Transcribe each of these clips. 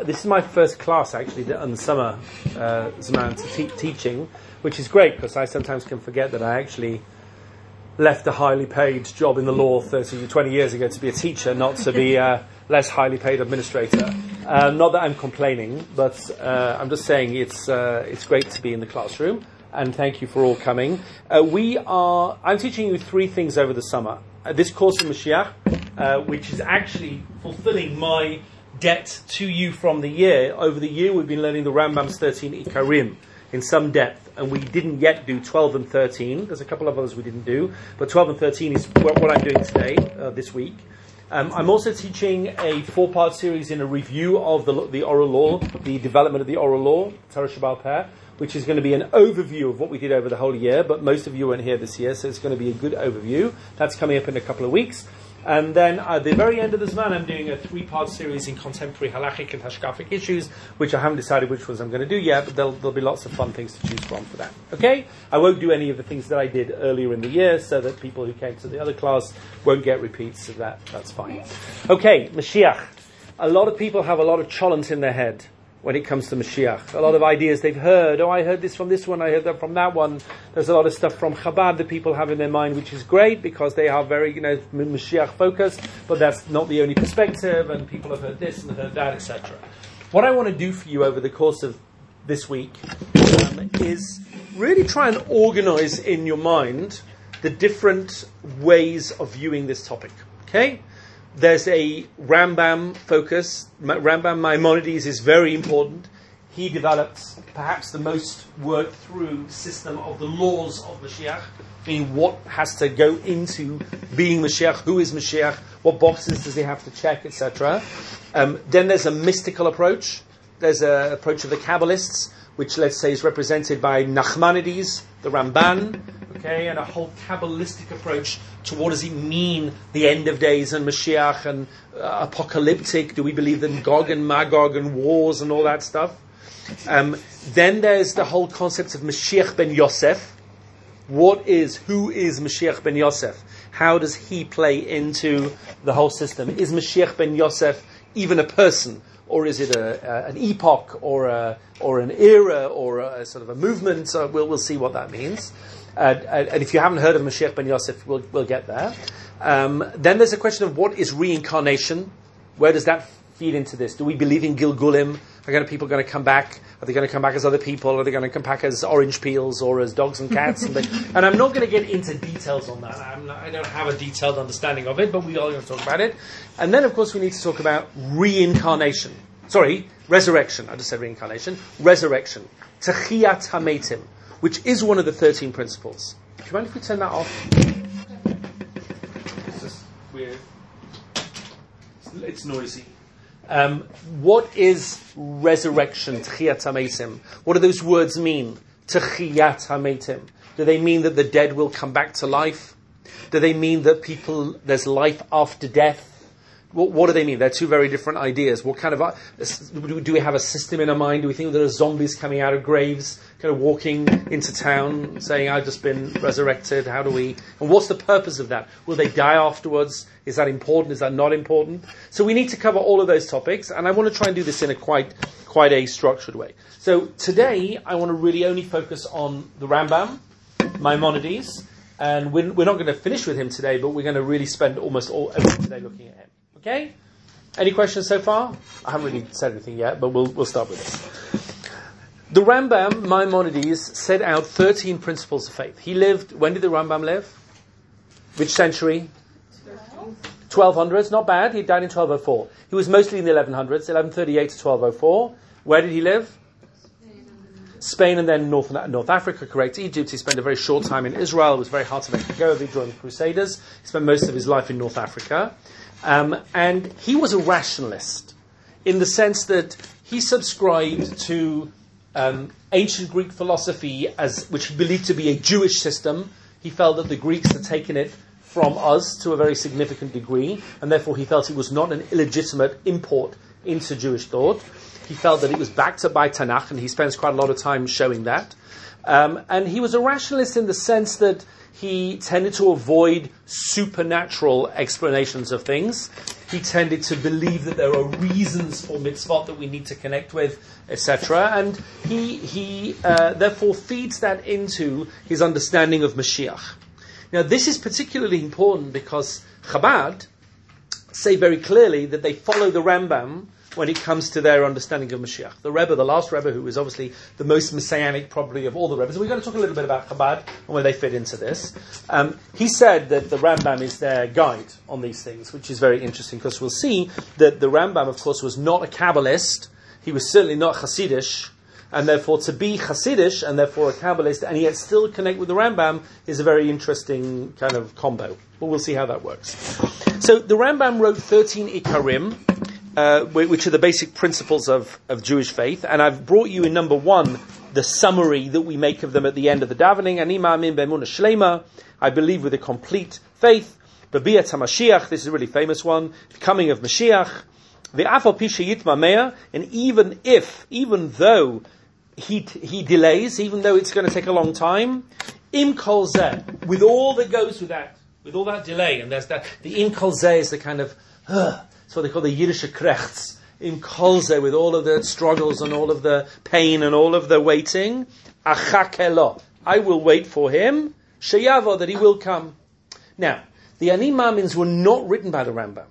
this is my first class actually on the summer Zman to teaching, which is great because I sometimes can forget that I actually left a highly paid job in the law 20 years ago to be a teacher, not to be a less highly paid administrator. Not that I'm complaining, but I'm just saying it's great to be in the classroom, and thank you for all coming. I'm teaching you 3 things over the summer. This course in Mashiach, which is actually fulfilling my debt to you from the year. Over the year we've been learning the Rambam's 13 Ikarim in some depth, and we didn't yet do 12 and 13. There's a couple of others we didn't do, but 12 and 13 is what I'm doing today, this week. I'm also teaching a 4-part series in a review of the oral law, the development of the oral law, Torah Sheba'al Peh, which is going to be an overview of what we did over the whole year, but most of you weren't here this year, so it's going to be a good overview. That's coming up in a couple of weeks. And then at the very end of the Zman, I'm doing a 3-part series in contemporary halachic and hashkafic issues, which I haven't decided which ones I'm going to do yet, but there'll be lots of fun things to choose from for that. Okay? I won't do any of the things that I did earlier in the year, so that people who came to the other class won't get repeats, so that's fine. Okay, Mashiach. A lot of people have a lot of cholent in their head when it comes to Mashiach. A lot of ideas they've heard. Oh, I heard this from this one, I heard that from that one. There's a lot of stuff from Chabad that people have in their mind, which is great because they are very, Mashiach focused, but that's not the only perspective, and people have heard this and heard that, etc. What I want to do for you over the course of this week is really try and organize in your mind the different ways of viewing this topic. Okay? There's a Rambam focus. Rambam Maimonides is very important. He developed perhaps the most worked through system of the laws of Mashiach, meaning what has to go into being Mashiach, who is Mashiach, what boxes does he have to check, etc. Then there's a mystical approach. There's an approach of the Kabbalists, which let's say is represented by Nachmanides, the Ramban, okay, and a whole Kabbalistic approach to what does it mean, the end of days and Mashiach and apocalyptic, do we believe in Gog and Magog and wars and all that stuff? Then there's the whole concept of Mashiach ben Yosef. Who is Mashiach ben Yosef? How does he play into the whole system? Is Mashiach ben Yosef even a person? Or is it an epoch, or an era, or a sort of a movement? So we'll see what that means. And if you haven't heard of Mashiach ben Yosef, we'll get there. Then there's a question of what is reincarnation? Where does that feed into this? Do we believe in Gilgulim? Are people going to come back? Are they going to come back as other people? Are they going to come back as orange peels or as dogs and cats? And I'm not going to get into details on that. I don't have a detailed understanding of it, but we are going to talk about it. And then, of course, we need to talk about reincarnation. Resurrection. I just said reincarnation. Resurrection. Techiyat hametim, which is one of the 13 principles. Do you mind if we turn that off? It's just weird. It's noisy. What is resurrection? Techiyat hametim. What do those words mean? Techiyat hametim. Do they mean that the dead will come back to life? Do they mean that there's life after death? What do they mean? They're 2 very different ideas. What kind of do we have a system in our mind? Do we think there are zombies coming out of graves, kind of walking into town, saying, "I've just been resurrected"? How do we? And what's the purpose of that? Will they die afterwards? Is that important? Is that not important? So we need to cover all of those topics, and I want to try and do this in a quite a structured way. So today I want to really only focus on the Rambam, Maimonides, and we're not going to finish with him today, but we're going to really spend almost everything today looking at him. Okay? Any questions so far? I haven't really said anything yet, but we'll start with this. The Rambam, Maimonides, set out 13 principles of faith. He lived, when did the Rambam live? Which century? 1200s, not bad. He died in 1204. He was mostly in the 1100s, 1138 to 1204. Where did he live? Spain and then North Africa, correct. Egypt. He spent a very short time in Israel. It was very hard to make him go during the Crusaders. He spent most of his life in North Africa. And he was a rationalist in the sense that he subscribed to ancient Greek philosophy, which he believed to be a Jewish system. He felt that the Greeks had taken it from us to a very significant degree, and therefore he felt it was not an illegitimate import into Jewish thought. He felt that it was backed up by Tanakh, and he spends quite a lot of time showing that. And he was a rationalist in the sense that he tended to avoid supernatural explanations of things. He tended to believe that there are reasons for mitzvot that we need to connect with, etc. And he therefore feeds that into his understanding of Mashiach. Now, this is particularly important because Chabad say very clearly that they follow the Rambam when it comes to their understanding of Mashiach. The Rebbe, the last Rebbe, who is obviously the most messianic probably of all the Rebbes, and we're going to talk a little bit about Chabad and where they fit into this. He said that the Rambam is their guide on these things, which is very interesting because we'll see that the Rambam, of course, was not a Kabbalist. He was certainly not Hasidish, and therefore to be Hasidish and therefore a Kabbalist and yet still connect with the Rambam is a very interesting kind of combo. But we'll see how that works. So the Rambam wrote 13 Ikarim, which are the basic principles of Jewish faith, and I've brought you in number 1 the summary that we make of them at the end of the davening. Ani ma'amin be'emunah shlema, I believe with a complete faith. B'biat HaMashiach, this is a really famous one, the coming of Mashiach. Ve'af al pi sheyitma mea, and even though he delays, even though it's going to take a long time, im kol zeh, with all that goes with that, with all that delay, and there's that, the im kol zeh is the kind of, it's what they call the Yiddish krechts, im kol zeh, with all of the struggles and all of the pain and all of the waiting, achakelo, I will wait for him, sheyavo, that he will come. Now, the Ani Ma'amins were not written by the Rambam.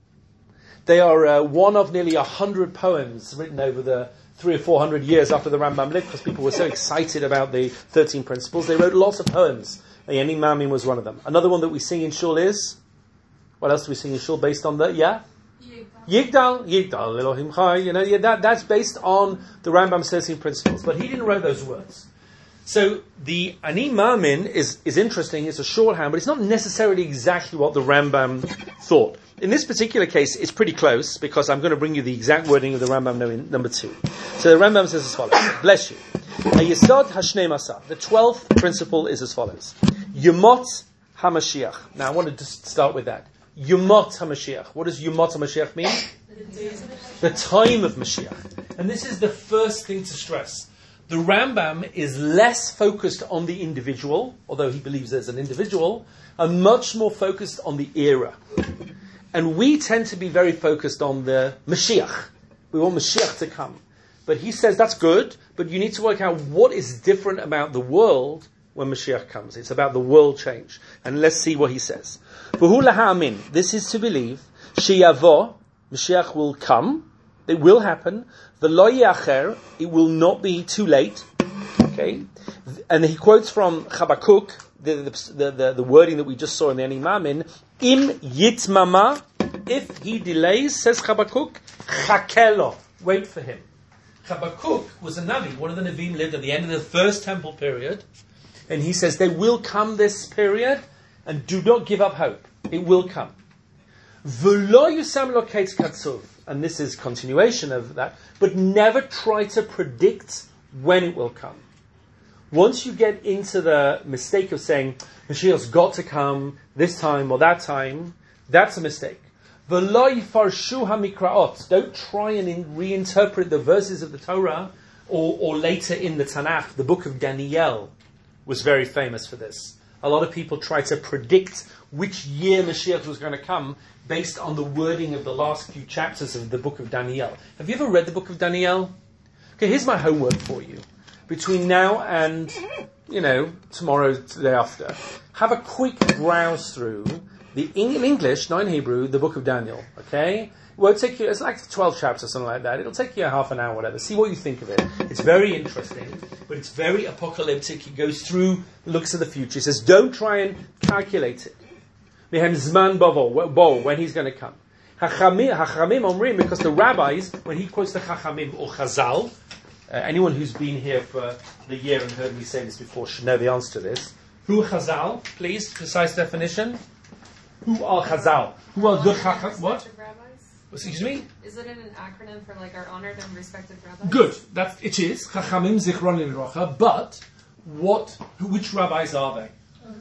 They are one of nearly 100 poems written over the 300 or 400 years after the Rambam lived, because people were so excited about the 13 principles. They wrote lots of poems. The Ani Ma'amin was one of them. Another one that we sing in Shul is, what else do we sing in Shul based on that? Yeah? Yigdal, Elohim Chai. That's based on the Rambam's 13 principles. But he didn't write those words. So the Ani Ma'amin is interesting. It's a shorthand, but it's not necessarily exactly what the Rambam thought. In this particular case, it's pretty close, because I'm going to bring you the exact wording of the Rambam number 2. So the Rambam says as follows. Bless you. Hayesod Hashnei Masa. The 12th principle is as follows. Yomot HaMashiach. Now I want to just start with that. Yomot HaMashiach. What does Yomot HaMashiach mean? The time of Mashiach. And this is the first thing to stress. The Rambam is less focused on the individual, although he believes there's an individual, and much more focused on the era. And we tend to be very focused on the Mashiach. We want Mashiach to come. But he says that's good, but you need to work out what is different about the world when Mashiach comes. It's about the world change. And let's see what he says. V'hu laha'amin. This is to believe. Sheyavo, Mashiach will come. It will happen. V'lo ye'acher. It will not be too late. Okay? And he quotes from Habakkuk, the wording that we just saw in the Ani Ma'amin. Im yitmama, if he delays, says Habakkuk, chakelo, wait for him. Habakkuk was a Navi. One of the Nevi'im lived at the end of the first temple period. And he says, there will come this period, and do not give up hope. It will come. V'lo yusam lo ketz katzuv. And this is continuation of that. But never try to predict when it will come. Once you get into the mistake of saying, Mashiach's got to come this time or that time, that's a mistake. V'lo yifarshu hamikraot. Don't try and reinterpret the verses of the Torah, or later in the Tanakh. The book of Daniel was very famous for this. A lot of people try to predict which year Mashiach was going to come based on the wording of the last few chapters of the book of Daniel. Have you ever read the book of Daniel? Okay, here's my homework for you. Between now and, tomorrow, the day after, have a quick browse through in English, not in Hebrew, the book of Daniel. Okay? It won't take you, it's like 12 chapters or something like that. It'll take you a half an hour, whatever. See what you think of it. It's very interesting, but it's very apocalyptic. It goes through, looks at the future. It says, don't try and calculate it. Mehem zman bo, when he's going to come. Hachamim omrim, because the rabbis, when he quotes the Chachamim or Chazal, anyone who's been here for the year and heard me say this before should know the answer to this. Who are Chazal? Please, precise definition. Who are Chazal? Who are the Chacham? What? Excuse me? Is it an acronym for like our honored and respected rabbis? Good. It is. Chachamim Zichron Livrocha. But which rabbis are they?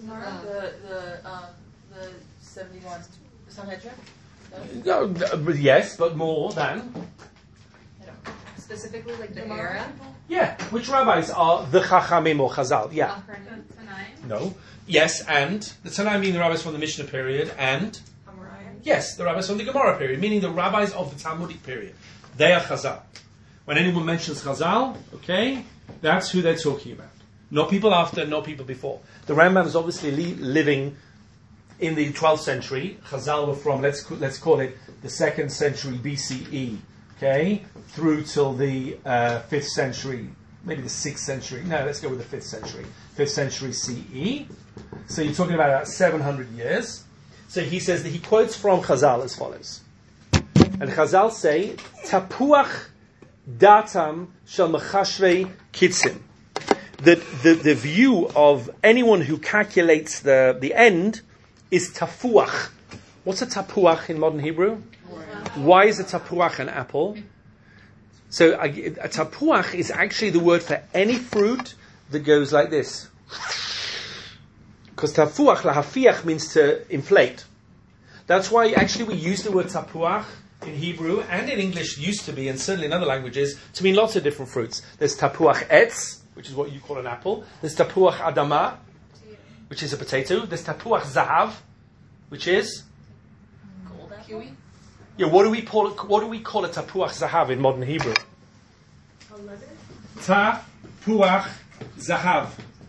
The 71 Sanhedrin? Yes, but more than. specifically like the era? Yeah. Which rabbis are the Chachamim or Chazal? Yeah. Tanaim? No. Yes, and the Tanaim being the rabbis from the Mishnah period, and yes, the rabbis from the Gemara period, meaning the rabbis of the Talmudic period. They are Chazal. When anyone mentions Chazal, okay, that's who they're talking about. Not people after, not people before. The Rambam is obviously living in the 12th century. Chazal were from, let's call it the 2nd century BCE, okay, through till the 5th century, maybe the 6th century. No, let's go with the 5th century. 5th century CE. So you're talking about 700 years. So he says that he quotes from Chazal as follows. And Chazal say, Tapuach datam shel mechashrei kitzim. The view of anyone who calculates the end is tapuach. What's a tapuach in modern Hebrew? Why is a tapuach an apple? So a tapuach is actually the word for any fruit that goes like this. Because tapuach, lahafiach, means to inflate. That's why actually we use the word tapuach in Hebrew and in English used to be, and certainly in other languages, to mean lots of different fruits. There's tapuach etz, which is what you call an apple. There's tapuach adama, which is a potato. There's tapuach zahav, which is Gold apple? yeah. What do we call it? What do we call a tapuach zahav in modern Hebrew? Tapuach zahav.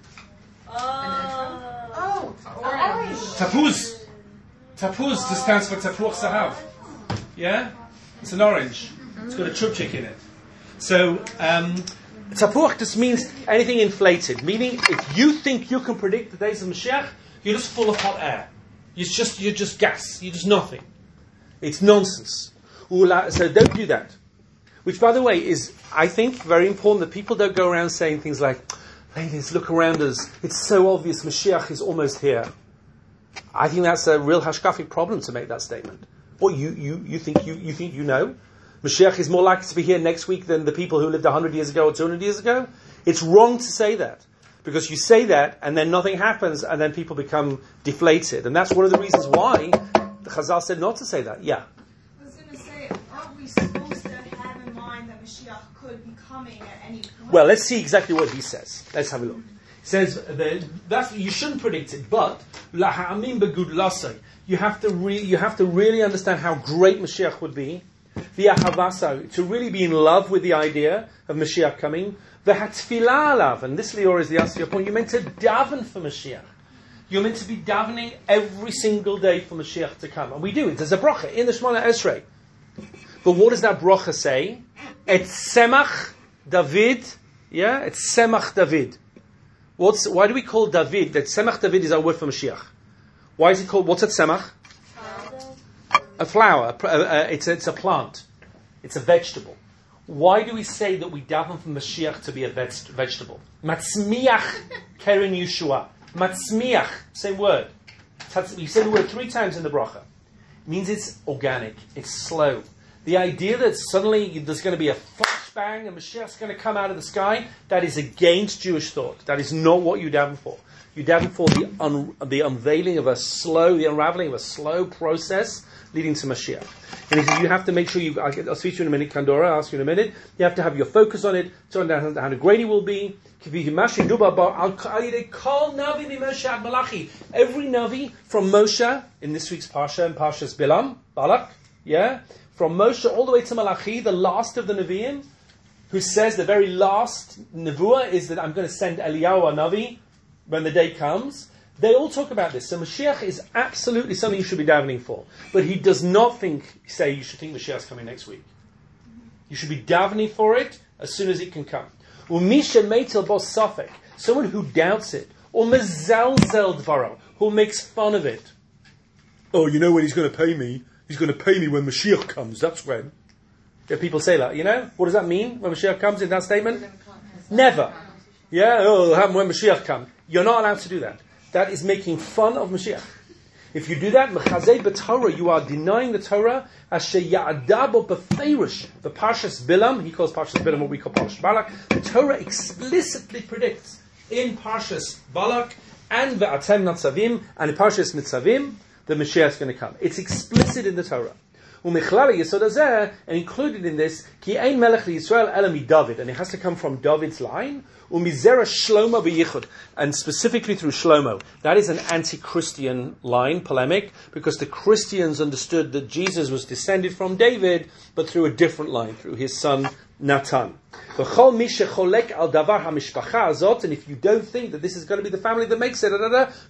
Orange. Tapuz. Tapuz just stands for tapuach zahav. Yeah, it's an orange. It's got a chubchik in it. So tapuach just means anything inflated. Meaning, if you think you can predict the days of Mashiach, you're just full of hot air. You're just gas. You're just nothing. It's nonsense. So don't do that. Which, by the way, is, I think, very important that people don't go around saying things like, ladies, look around us. It's so obvious Mashiach is almost here. I think that's a real hashkafic problem to make that statement. What, you think you know? Mashiach is more likely to be here next week than the people who lived 100 years ago or 200 years ago? It's wrong to say that. Because you say that, and then nothing happens, and then people become deflated. And that's one of the reasons why the Chazal said not to say that. Yeah? I was going to say, aren't we supposed to have in mind that Mashiach could be coming at any point? Well, let's see exactly what he says. Let's have a look. He says that you shouldn't predict it, but laha'amin begudlasai. You have to really understand how great Mashiach would be. V'yahavasai, to really be in love with the idea of Mashiach coming. V'hatfilah alav, and this, Lior, is the answer to your point. You're meant to daven for Mashiach. You're meant to be davening every single day for Mashiach to come, and we do it. There's a bracha in the Shemona Esrei. But what does that bracha say? Et semach David. Yeah, it's semach David. Why do we call David? That semach David is our word for Mashiach. Why is it called? What's a semach? A flower. It's a plant. It's a vegetable. Why do we say that we daven for Mashiach to be a vegetable? Matzmiach keren Yeshua. Matzmiach, same word. You say the word 3 times in the bracha. It means it's organic. It's slow. The idea that suddenly there's going to be a flashbang and Mashiach's going to come out of the sky, that is against Jewish thought. That is not what you daven for. You daven for the unveiling of the unraveling of a slow process leading to Mashiach. And he says you have to make sure I'll speak to you in a minute, Kandora, I'll ask you in a minute. You have to have your focus on it, to understand how great he will be. Every Navi from Moshe, in this week's Parsha, and Parshas Balak, yeah? From Moshe all the way to Malachi, the last of the Nevi'im, who says the very last Nevuah is that I'm going to send Eliyahu a Navi when the day comes. They all talk about this. So Mashiach is absolutely something you should be davening for. But he does not say you should think Mashiach's coming next week. You should be davening for it as soon as it can come. Umisha meitel bos safek, someone who doubts it, or mezalzel dvaro, who makes fun of it. Oh, you know when he's going to pay me? He's going to pay me when Mashiach comes. That's when. Yeah, people say that. You know what does that mean when Mashiach comes in that statement? Never. Yeah. Oh, it'll happen when Mashiach comes. You're not allowed to do that. That is making fun of Mashiach. If you do that, mechazei b'Torah, you are denying the Torah. Asher ya'adabo b'feirish. The Parshas Bilam, he calls Parshas Bilam what we call Parshas Balak. The Torah explicitly predicts in Parshas Balak and Ve'atem Natzavim and in Parshas Nitzavim that Mashiach is going to come. It's explicit in the Torah. Umichlali Yesod Hazeh, and included in this, Ki ein melech Yisrael elami David, and it has to come from David's line, Umizera Shlomo v'yichud, and specifically through Shlomo. That is an anti-Christian line, polemic, because the Christians understood that Jesus was descended from David, but through a different line, through his son Natan. And if you don't think that this is going to be the family that makes it,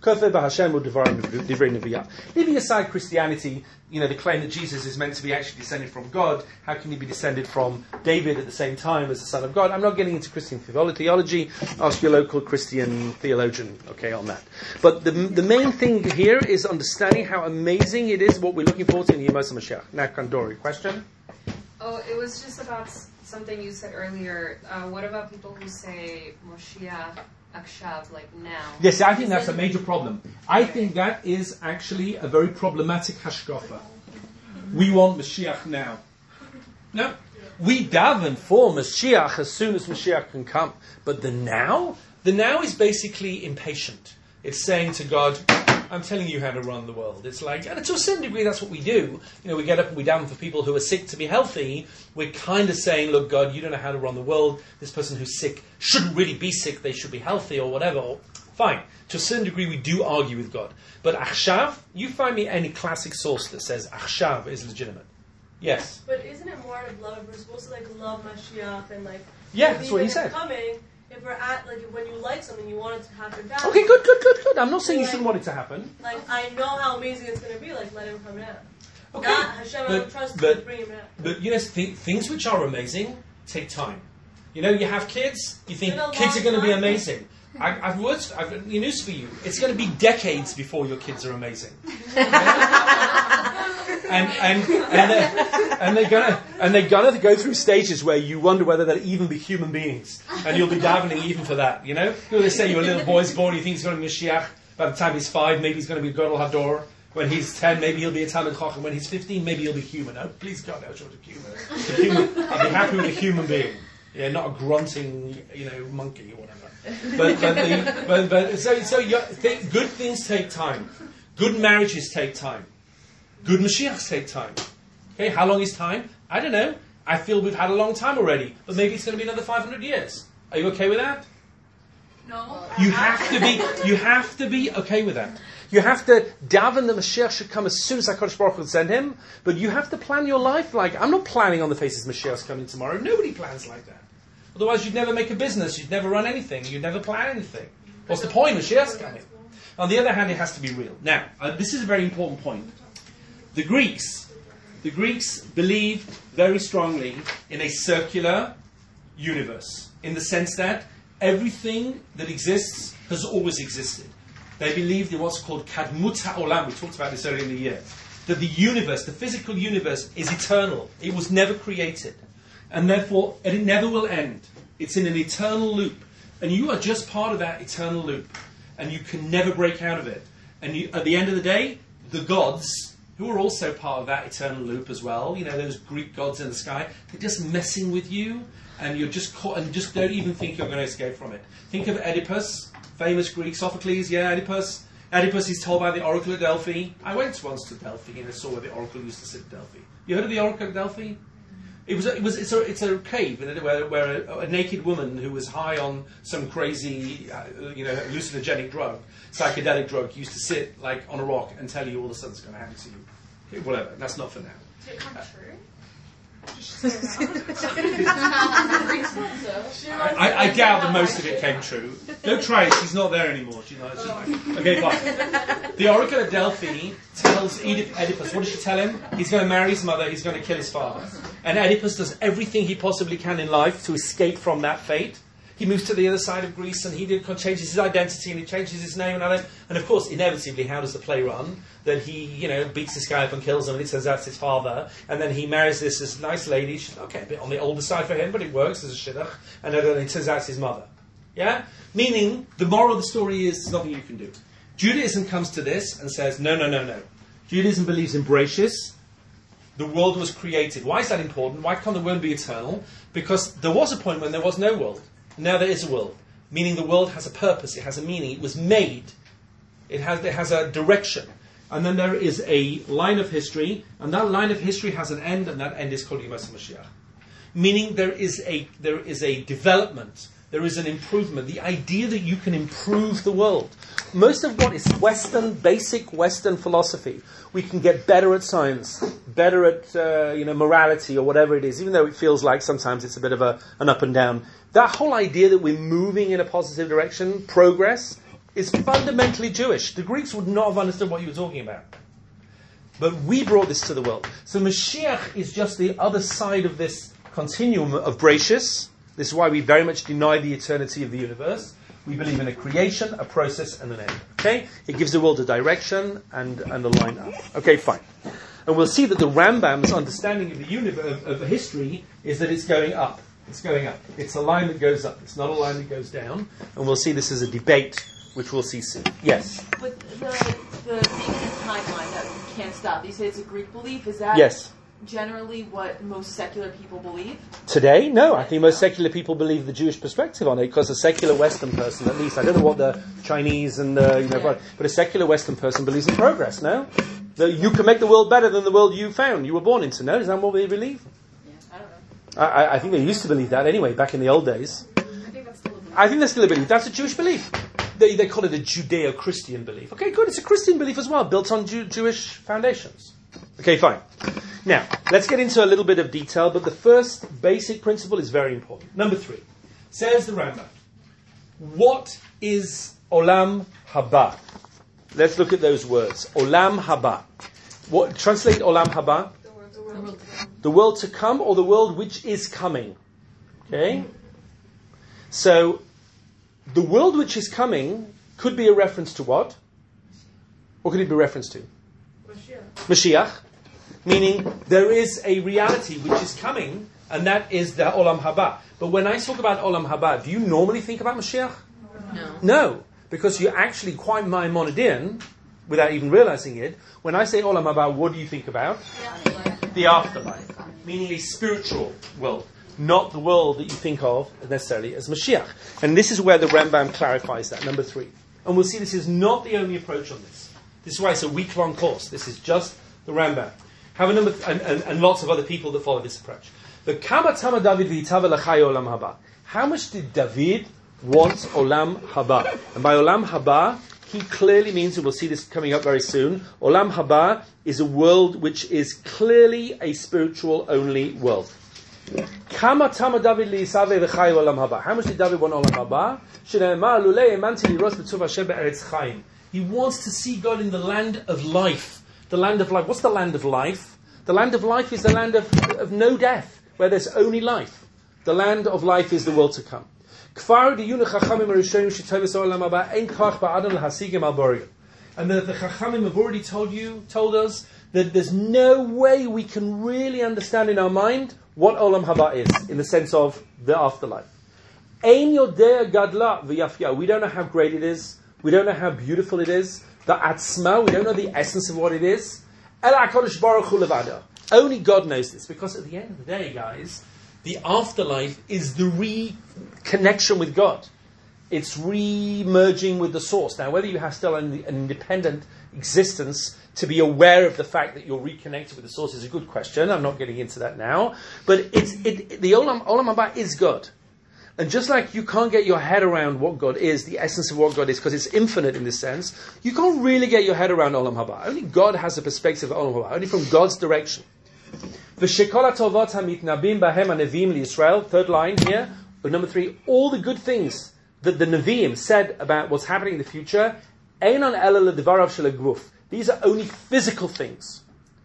leaving aside Christianity, the claim that Jesus is meant to be actually descended from God, how can he be descended from David at the same time as the Son of God? I'm not getting into Christian theology. Ask your local Christian theologian, on that. But the main thing here is understanding how amazing it is what we're looking forward to in Yemos HaMashiach. Now, Kandori, question? Oh, it was just about something you said earlier. What about people who say Moshiach Akshav, like now? Yes, I think that's a major problem. I think that is actually a very problematic hashkafa. We want Mashiach now. No. We daven for Mashiach as soon as Mashiach can come. But the now is basically impatient. It's saying to God, I'm telling you how to run the world. It's like, and to a certain degree, that's what we do. We get up and we daven for people who are sick to be healthy. We're kind of saying, look, God, you don't know how to run the world. This person who's sick shouldn't really be sick. They should be healthy or whatever. Fine. To a certain degree, we do argue with God. But Achshav, you find me any classic source that says Achshav is legitimate. Yes? But isn't it more of love? We're supposed to love Mashiach and Yeah, that's what he said. Coming. If we're at, when you like something, you want it to happen fast. Okay, good. I'm not saying you shouldn't want it to happen. I know how amazing it's going to be, let him come now. Okay. Not Hashem, I don't trust you to bring him out. But, things which are amazing take time. You have kids, you think kids are going to be amazing. I've news for you. It's going to be decades before your kids are amazing. and they're gonna go through stages where you wonder whether they'll even be human beings, and you'll be davening even for that. They say your little boy's born, you think he's going to be Mashiach. By the time he's 5, maybe he's going to be Gadol Hador. When he's 10, maybe he'll be a Talmid Chacham. When he's 15, maybe he'll be human. Oh, please God, I'll show it human. I'll be happy with a human being. Yeah, not a grunting, monkey or whatever. Good things take time. Good marriages take time. Good Mashiachs take time. Okay, how long is time? I don't know. I feel we've had a long time already, but maybe it's going to be another 500 years. Are you okay with that? No. You have to be okay with that. You have to daven the Mashiach should come as soon as HaKadosh Baruch Hu will send him, but you have to plan your life I'm not planning on the faces Mashiach's coming tomorrow. Nobody plans like that. Otherwise you'd never make a business, you'd never run anything, you'd never plan anything. What's the point? Mashiach's coming. On the other hand, it has to be real. Now, this is a very important point. The Greeks believed very strongly in a circular universe, in the sense that everything that exists has always existed. They believed in what's called Kadmut HaOlam. We talked about this earlier in the year. That the universe, the physical universe, is eternal. It was never created. And therefore, it never will end. It's in an eternal loop. And you are just part of that eternal loop. And you can never break out of it. And at the end of the day, the gods, who are also part of that eternal loop as well, those Greek gods in the sky, they're just messing with you. And you're just caught, and just don't even think you're going to escape from it. Think of Oedipus. Famous Greek, Sophocles, Oedipus. Oedipus is told by the Oracle at Delphi. I went once to Delphi and I saw where the Oracle used to sit at Delphi. You heard of the Oracle at Delphi? It's a cave where a naked woman who was high on some crazy, hallucinogenic drug, psychedelic drug, used to sit on a rock and tell you all the sun's going to happen to you. Okay, whatever. That's not for now. Did it come true? I doubt that most of it came true. Don't try it. She's not there anymore. Okay, fine. The Oracle at Delphi tells Oedipus, what does she tell him? He's going to marry his mother. He's going to kill his father. And Oedipus does everything he possibly can in life to escape from that fate. He moves to the other side of Greece and he changes his identity and he changes his name and of course, inevitably, how does the play run? That he, beats this guy up and kills him and it turns out it's his father. And then he marries this nice lady. She's, a bit on the older side for him, but it works as a shidduch. And then it turns out it's his mother. Yeah? Meaning, the moral of the story is there's nothing you can do. Judaism comes to this and says, no. Judaism believes in Bereshis. The world was created. Why is that important? Why can't the world be eternal? Because there was a point when there was no world. Now there is a world, meaning the world has a purpose, it has a meaning, it was made, it has a direction. and then there is a line of history, and that line of history has an end, and that end is called Yemos HaMashiach. Meaning there is a development, there is an improvement, the idea that you can improve the world. Most of what is basic Western philosophy, we can get better at science, better at morality or whatever it is, even though it feels like sometimes it's a bit of an up and down. That whole idea that we're moving in a positive direction, progress, is fundamentally Jewish. The Greeks would not have understood what you were talking about. But we brought this to the world. So Mashiach is just the other side of this continuum of Bereshis. This is why we very much deny the eternity of the universe. We believe in a creation, a process, and an end. Okay? It gives the world a direction and a line up. Okay, fine. And we'll see that the Rambam's understanding of the universe, of history, is that it's going up. It's going up. It's a line that goes up. It's not a line that goes down. And we'll see this as a debate, which we'll see soon. Yes? With the being in a timeline that we can't stop, you say it's a Greek belief. Is that generally what most secular people believe? Today? No. I think most secular people believe the Jewish perspective on it, because a secular Western person, at least, I don't know what the Chinese and but a secular Western person believes in progress, no? That you can make the world better than the world you found, you were born into, no? Is that what they believe? Yeah, I don't know. I think they used to believe that anyway, back in the old days. I think that's still a belief. That's a Jewish belief. They call it a Judeo-Christian belief. Okay, good. It's a Christian belief as well, built on Jewish foundations. Okay, fine. Now, let's get into a little bit of detail, but the first basic principle is very important. Number 3. Says the Rambam, what is Olam Haba? Let's look at those words. Olam Haba. What translate Olam Haba? The world to come, or the world which is coming. Okay? So, the world which is coming could be a reference to what? What could it be a reference to? Mashiach. Meaning, there is a reality which is coming, and that is the Olam Haba. But when I talk about Olam Haba, do you normally think about Mashiach? No. Because you're actually quite Maimonidean, without even realizing it. When I say Olam Haba, what do you think about? The afterlife. Meaning a spiritual world. Not the world that you think of necessarily as Mashiach. And this is where the Rambam clarifies that, number 3. And we'll see this is not the only approach on this. This is why it's a week-long course. This is just the Rambam. Have a number and lots of other people that follow this approach. The Kama Tama David v'Yitava l'chai Olam Haba. How much did David want Olam Haba? And by Olam Haba, he clearly means, and we'll see this coming up very soon, Olam Haba is a world which is clearly a spiritual-only world. Kama Tama David l'Yisave l'chai Olam Haba. How much did David want Olam Haba? Shne'emar lulei emanti liros b'tuv Hashem be'eretz chaim. He wants to see God in the land of life. The land of life. What's the land of life? The land of life is the land of no death, where there's only life. The land of life is the world to come. And the Chachamim have already told us that there's no way we can really understand in our mind what Olam Haba is, in the sense of the afterlife. We don't know how great it is. We don't know how beautiful it is. The Atzma, we don't know the essence of what it is. Only God knows this, because at the end of the day, guys, the afterlife is the reconnection with God. It's re-merging with the source. Now, whether you have still an independent existence to be aware of the fact that you're reconnected with the source is a good question. I'm not getting into that now. But the Olam Haba is God. And just like you can't get your head around what God is, the essence of what God is, because it's infinite in this sense, you can't really get your head around Olam Haba. Only God has a perspective of Olam Haba, only from God's direction. Third line here, but number 3, all the good things that the Nevi'im said about what's happening in the future, these are only physical things.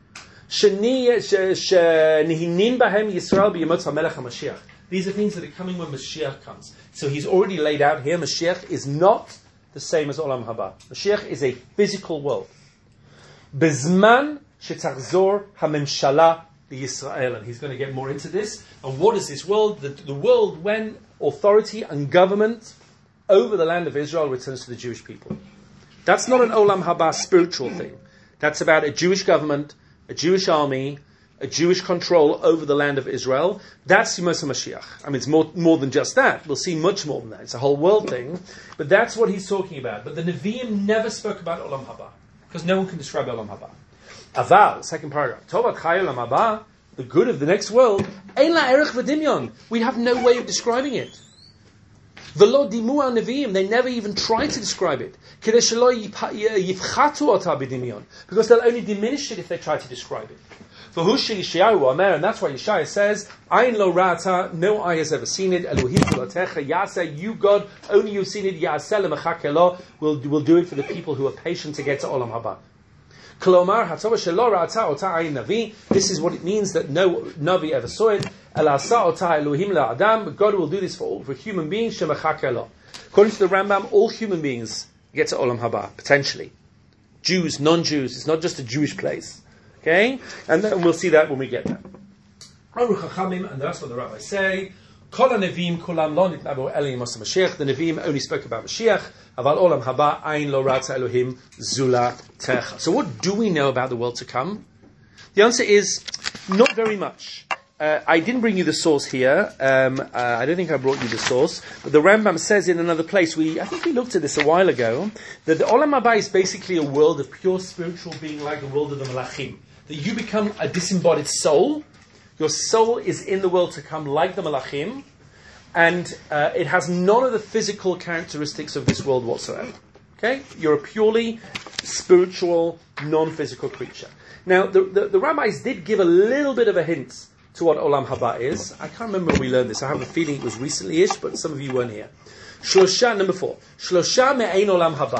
These are things that are coming when Mashiach comes. So he's already laid out here, Mashiach is not the same as Olam Haba. Mashiach is a physical world. Bezman shetachzor hamemshala Yisrael. And he's going to get more into this. And what is this world? The world when authority and government over the land of Israel returns to the Jewish people. That's not an Olam Haba spiritual thing. That's about a Jewish government, a Jewish army, a Jewish control over the land of Israel. That's Yemos HaMashiach. I mean, it's more than just that. We'll see much more than that. It's a whole world thing. But that's what he's talking about. But the Nevi'im never spoke about Olam Haba. because no one can describe Olam Haba. Aval, second paragraph. Tova Chai Olam Haba, the good of the next world. Ein la erech v'dimyon. We have no way of describing it. V'lo dimu al neviim. They never even try to describe it. Kedei shelo yifchatu ota b'dimyon. Because they'll only diminish it if they try to describe it. V'hushi Yeshayahu Omer, and that's why Yeshaya says, Ein lo ra'ata, no eye has ever seen it. Elohim Elotecha Yaseh, you God, only you've seen it. Yaseh lemechake lo, will do it for the people who are patient to get to Olam Haba. Kolomar hatova shelo ra'ata ota ayin navi. This is what it means that no navi ever saw it. El asa ota Elohim la'adam. But God will do this for human beings. Shemechake lo. According to the Rambam, all human beings get to Olam Haba potentially. Jews, non-Jews. It's not just a Jewish place. Okay, and then we'll see that when we get there. And that's what the rabbis say. The Nevi'im only spoke about Mashiach. So what do we know about the world to come? The answer is not very much. I didn't bring you the source here. I don't think I brought you the source. But the Rambam says in another place, I think we looked at this a while ago, that the Olam Haba is basically a world of pure spiritual being like the world of the Malachim. That you become a disembodied soul. Your soul is in the world to come like the Malachim. And it has none of the physical characteristics of this world whatsoever. Okay? You're a purely spiritual, non-physical creature. Now, the rabbis did give a little bit of a hint to what Olam Haba is. I can't remember when we learned this. I have a feeling it was recently-ish, but some of you weren't here. Number 4. Shlosha me'ein Olam Haba.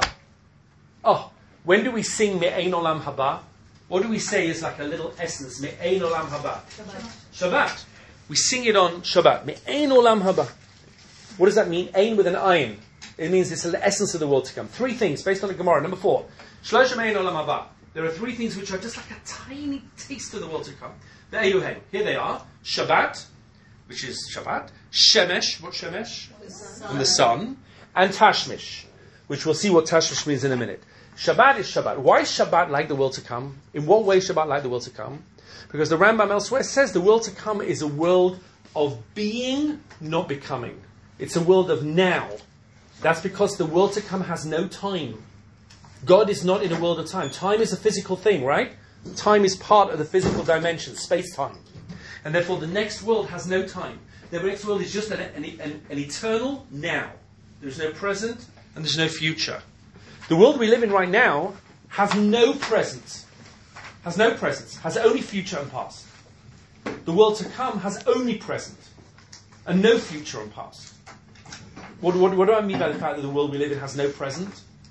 Oh, when do we sing me'ein Olam Haba? What do we say is like a little essence? Me'ein Olam Haba. Shabbat. We sing it on Shabbat. Me'ein Olam Haba. What does that mean? Ein with an ayin. It means it's the essence of the world to come. 3 things based on the Gemara. Number 4. Shlosha me'ein Olam Haba. There are 3 things which are just like a tiny taste of the world to come. The Eluhem. Here they are. Shabbat, which is Shabbat. Shemesh. What Shemesh? The sun. And Tashmish, which we'll see what Tashmish means in a minute. Shabbat is Shabbat. Why is Shabbat like the world to come? In what way is Shabbat like the world to come? Because the Rambam elsewhere says the world to come is a world of being, not becoming. It's a world of now. That's because the world to come has no time. God is not in a world of time. Time is a physical thing, right? Time is part of the physical dimension, space-time. And therefore the next world has no time. The next world is just an eternal now. There's no present and there's no future. The world we live in right now has no present. Has only future and past. The world to come has only present and no future and past. What do I mean by the fact that the world we live in has no present?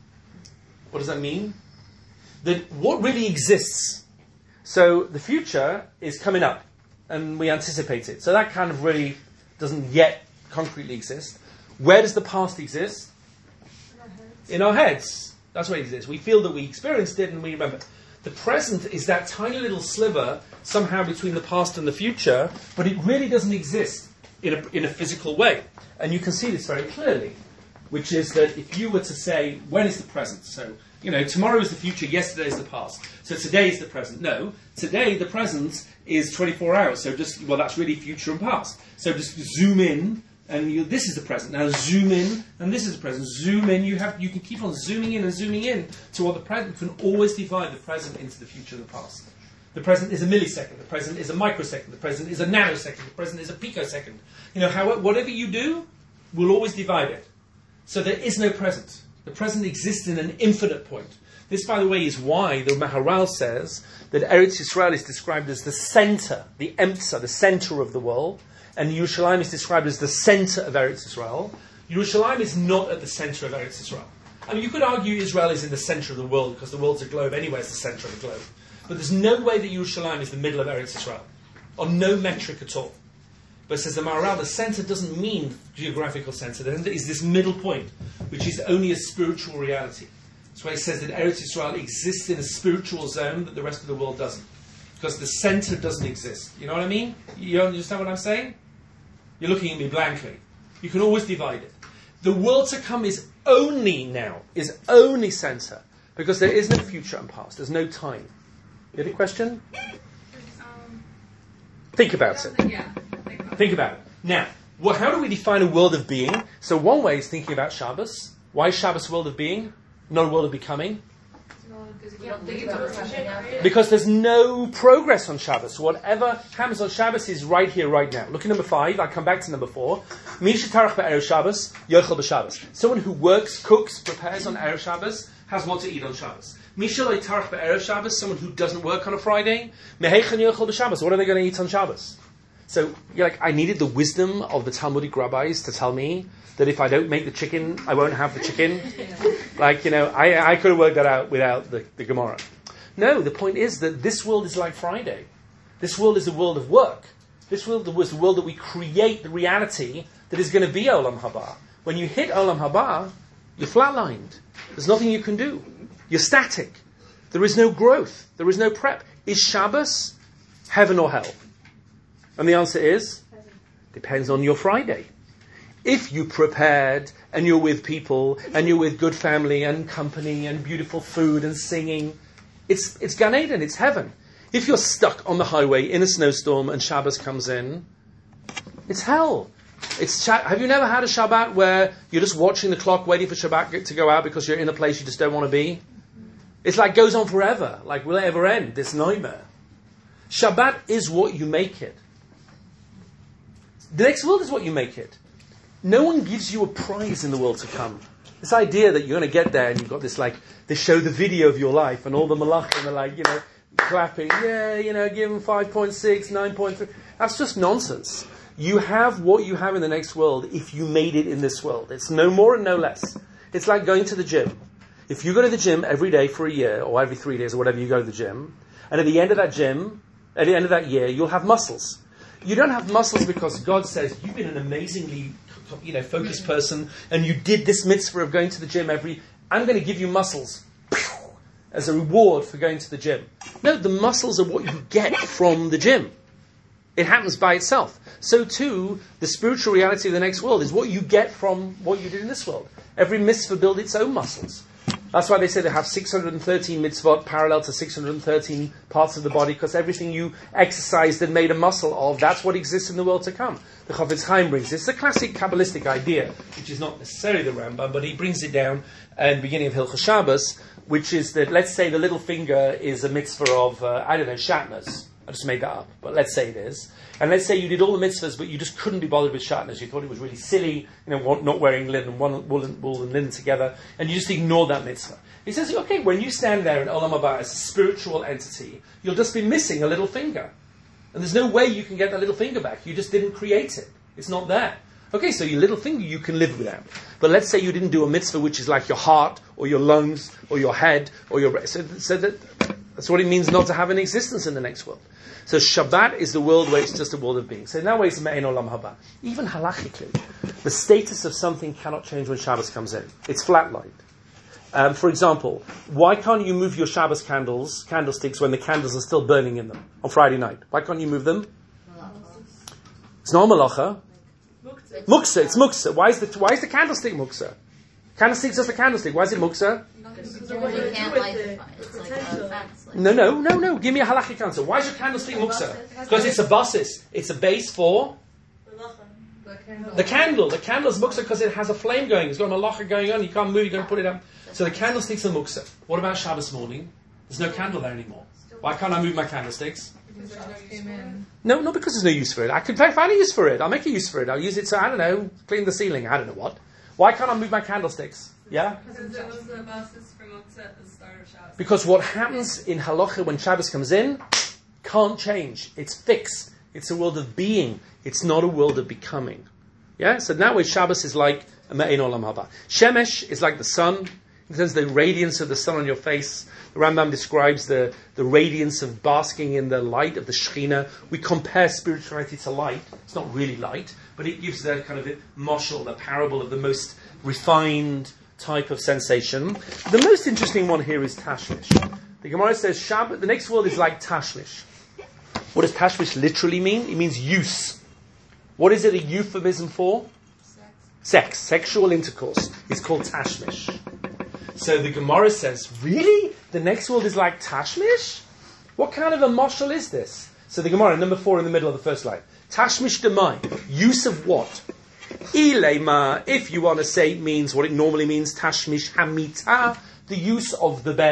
What does that mean? That what really exists, so the future is coming up and we anticipate it. So that kind of really doesn't yet concretely exist. Where does the past exist? In our heads. That's where it exists. We feel that we experienced it and we remember. The present is that tiny little sliver somehow between the past and the future, but it really doesn't exist in a physical way. And you can see this very clearly, which is that if you were to say, when is the present? So, tomorrow is the future, yesterday is the past. So today is the present. No, today the present is 24 hours. So that's really future and past. So just zoom in, and this is the present. Now zoom in, and this is the present. Zoom in, you can keep on zooming in and zooming in to what the present. You can always divide the present into the future and the past. The present is a millisecond. The present is a microsecond. The present is a nanosecond. The present is a picosecond. Whatever you do, we'll always divide it. So there is no present. The present exists in an infinite point. This, by the way, is why the Maharal says that Eretz Yisrael is described as the center, the Emtza, the center of the world, and Yerushalayim is described as the center of Eretz Yisrael. Yerushalayim is not at the center of Eretz Yisrael. I mean, you could argue Israel is in the center of the world because the world's a globe anyway, it's the center of the globe. But there's no way that Yerushalayim is the middle of Eretz Yisrael, on no metric at all. But says the Maharal, the center doesn't mean geographical center. There is this middle point, which is only a spiritual reality. That's why he says that Eretz Yisrael exists in a spiritual zone that the rest of the world doesn't. Because the center doesn't exist. You know what I mean? You understand what I'm saying? You're looking at me blankly. You can always divide it. The world to come is only now, is only center. Because there is no future and past. There's no time. You have a question? Think about it. Yeah. Think about it. Now, how do we define a world of being? So one way is thinking about Shabbos. Why is Shabbos a world of being? Not a world of becoming. Because if you don't think about it, Because there's no progress on Shabbos. So whatever happens on Shabbos is right here, right now. Look at number 5. I'll come back to number 4. Misha tarach be'erev Shabbos, yochel b'Shabbos. Someone who works, cooks, prepares on erev Shabbos has what to eat on Shabbos. Misha lo tarach be'erev Shabbos. Someone who doesn't work on a Friday, mehechan yochel b'Shabbos. What are they going to eat on Shabbos? So you're like, I needed the wisdom of the Talmudic rabbis to tell me that if I don't make the chicken, I won't have the chicken. Like, I could have worked that out without the Gemara. No, the point is that this world is like Friday. This world is a world of work. This world was the world that we create the reality that is going to be Olam Haba. When you hit Olam Haba, you're flatlined. There's nothing you can do. You're static. There is no growth. There is no prep. Is Shabbos heaven or hell? And the answer is, depends on your Friday. If you prepared and you're with people and you're with good family and company and beautiful food and singing, it's Gan Eden, it's heaven. If you're stuck on the highway in a snowstorm and Shabbos comes in, it's hell. Have you never had a Shabbat where you're just watching the clock waiting for Shabbat to go out because you're in a place you just don't want to be? It's like goes on forever. Like, will it ever end? This nightmare. Shabbat is what you make it. The next world is what you make it. No one gives you a prize in the world to come. This idea that you're going to get there and you've got this, they show the video of your life and all the malachim are clapping, give them 5.6, 9.3. That's just nonsense. You have what you have in the next world if you made it in this world. It's no more and no less. It's like going to the gym. If you go to the gym every day for a year or every 3 days or whatever you go to the gym, and at the end of that year, you'll have muscles. You don't have muscles because God says, you've been an amazingly focused person and you did this mitzvah of going to the gym I'm going to give you muscles as a reward for going to the gym. No, the muscles are what you get from the gym. It happens by itself. So too, the spiritual reality of the next world is what you get from what you did in this world. Every mitzvah builds its own muscles. That's why they say they have 613 mitzvot parallel to 613 parts of the body, because everything you exercised and made a muscle of, that's what exists in the world to come. The Chofetz Chaim brings this. It's a classic Kabbalistic idea, which is not necessarily the Rambam, but he brings it down in the beginning of Hilchos Shabbos, which is that, let's say the little finger is a mitzvah of, shatnez. I just made that up, but let's say it is. And let's say you did all the mitzvahs, but you just couldn't be bothered with shatnez. You thought it was really silly, not wearing linen, wool and linen together, and you just ignored that mitzvah. He says, okay, when you stand there in Olam Haba as a spiritual entity, you'll just be missing a little finger. And there's no way you can get that little finger back. You just didn't create it. It's not there. Okay, so your little finger you can live without. But let's say you didn't do a mitzvah which is like your heart, or your lungs, or your head, or your... So that's what it means not to have an existence in the next world. So Shabbat is the world where it's just a world of being. So in that way it's Me'en Olam Haba. Even halachically, the status of something cannot change when Shabbos comes in. It's flatlined. For example, why can't you move your Shabbos candlesticks when the candles are still burning in them on Friday night? Why can't you move them? It's not malacha. Muksa, it's muksa. Why is the candlestick muksa? Candlestick's just a candlestick. Why is it muksa? You can't light it. It's like a fence. No. Give me a halachic answer. Why is your candlestick muksa? Because it's a basis. It's a base for the candle. The candle is muksa because it has a flame going. It's got a malacha going on. You can't move. You're going to put it up. So the candlestick's a muksa. What about Shabbos morning? There's no candle there anymore. Why can't I move my candlesticks? No, not because there's no use for it. I could find a use for it. I'll make a use for it. I'll use it to, clean the ceiling. I don't know what. Why can't I move my candlesticks? Yeah? Because it was the basis for Motzah at the start of Shabbos. Because what happens in halacha when Shabbos comes in can't change. It's fixed. It's a world of being. It's not a world of becoming. Yeah? So now Shabbos is like a Me'en Olam Haba. Shemesh is like the sun. In terms of the radiance of the sun on your face. The Rambam describes the radiance of basking in the light of the Shekhinah. We compare spirituality to light. It's not really light, but it gives the kind of moshel, the parable of the most refined type of sensation. The most interesting one here is Tashmish. The Gemara says Shabbat, the next world is like Tashmish. What does Tashmish literally mean? It means use. What is it a euphemism for? Sex. Sexual intercourse. It's called Tashmish. So the Gemara says, really? The next world is like Tashmish? What kind of a moshel is this? So the Gemara, number 4 in the middle of the first line. Tashmish demai. Use of what? Ilema, if you want to say, it means what it normally means. Tashmish hamita. The use of the bed.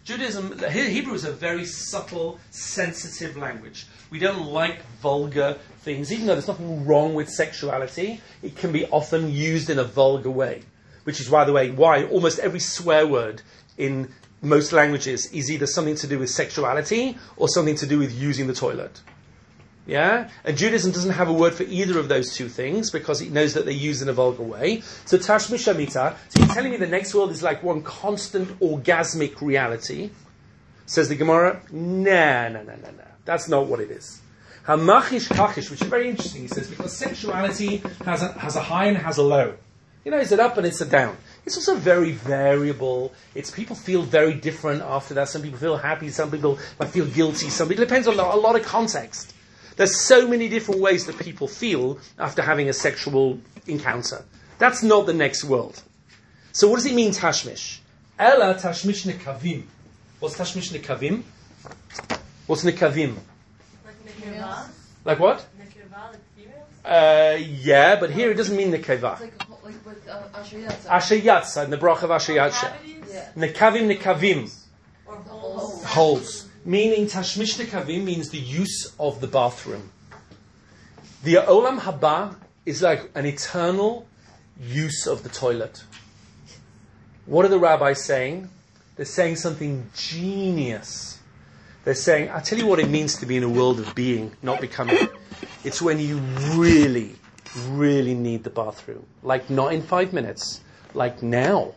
Judaism, Hebrew is a very subtle, sensitive language. We don't like vulgar things. Even though there's nothing wrong with sexuality, it can be often used in a vulgar way. Which is, by the way, why almost every swear word in most languages is either something to do with sexuality or something to do with using the toilet. Yeah? And Judaism doesn't have a word for either of those two things because it knows that they're used in a vulgar way. So Tashmish Amita, so you're telling me the next world is like one constant orgasmic reality? Says the Gemara, no. That's not what it is. Hamachish kachish, which is very interesting, he says, because sexuality has a high and has a low. You know, it's an up and it's a down. It's also very variable. People feel very different after that. Some people feel happy, some people might feel guilty, it depends on a lot of context. There's so many different ways that people feel after having a sexual encounter. That's not the next world. So what does it mean, tashmish? Ela tashmish nekavim. What's tashmish nekavim? What's nekavim? Like nekeva? Like what? Nekeva, like females? Yeah, but here it doesn't mean nekeva. It's like with Asher Yatza. Asher Yatza, in the bracha of Asher Yatza. Yeah. Nekavim. Or holes. Holes. Meaning, tashmish nekavim means the use of the bathroom. The olam haba is like an eternal use of the toilet. What are the rabbis saying? They're saying something genius. They're saying, I'll tell you what it means to be in a world of being, not becoming. It's when you really, really need the bathroom. Like not in 5 minutes. Like now.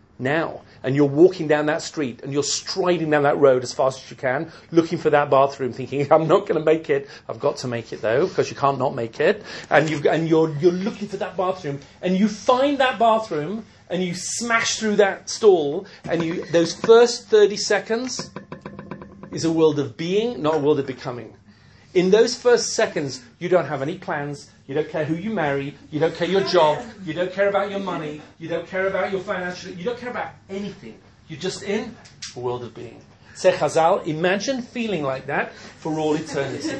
And you're walking down that street and you're striding down that road as fast as you can, looking for that bathroom, thinking, I'm not going to make it. I've got to make it though, because you can't not make it. And you're looking for that bathroom, and you find that bathroom, and you smash through that stall, and those first 30 seconds is a world of being, not a world of becoming. In those first seconds, you don't have any plans. You don't care who you marry. You don't care your job. You don't care about your money. You don't care about your financial. You don't care about anything. You're just in a world of being. Say Chazal, imagine feeling like that for all eternity.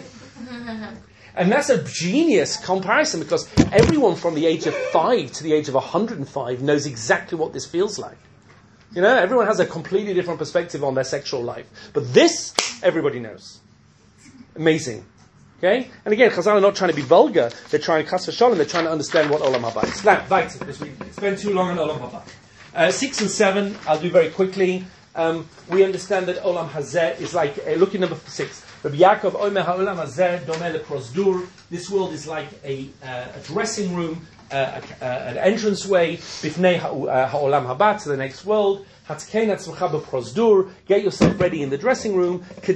And that's a genius comparison, because everyone from the age of 5 to the age of 105 knows exactly what this feels like. You know, everyone has a completely different perspective on their sexual life. But this, everybody knows. Amazing. Okay? And again, Chazal are not trying to be vulgar. They're trying to chas v'shalom. They're trying to understand what Olam Haba is. Now, weiter, because we spend too long on Olam Haba. 6 and 7, I'll do very quickly. We understand that Olam Hazeh is like, look at number 6. Rabbi Yaakov, Omer ha'olam hazeh domeh leprosdur. This world is like a dressing room, an entranceway, bifnei ha'olam haba, to the next world. Get yourself ready in the dressing room, so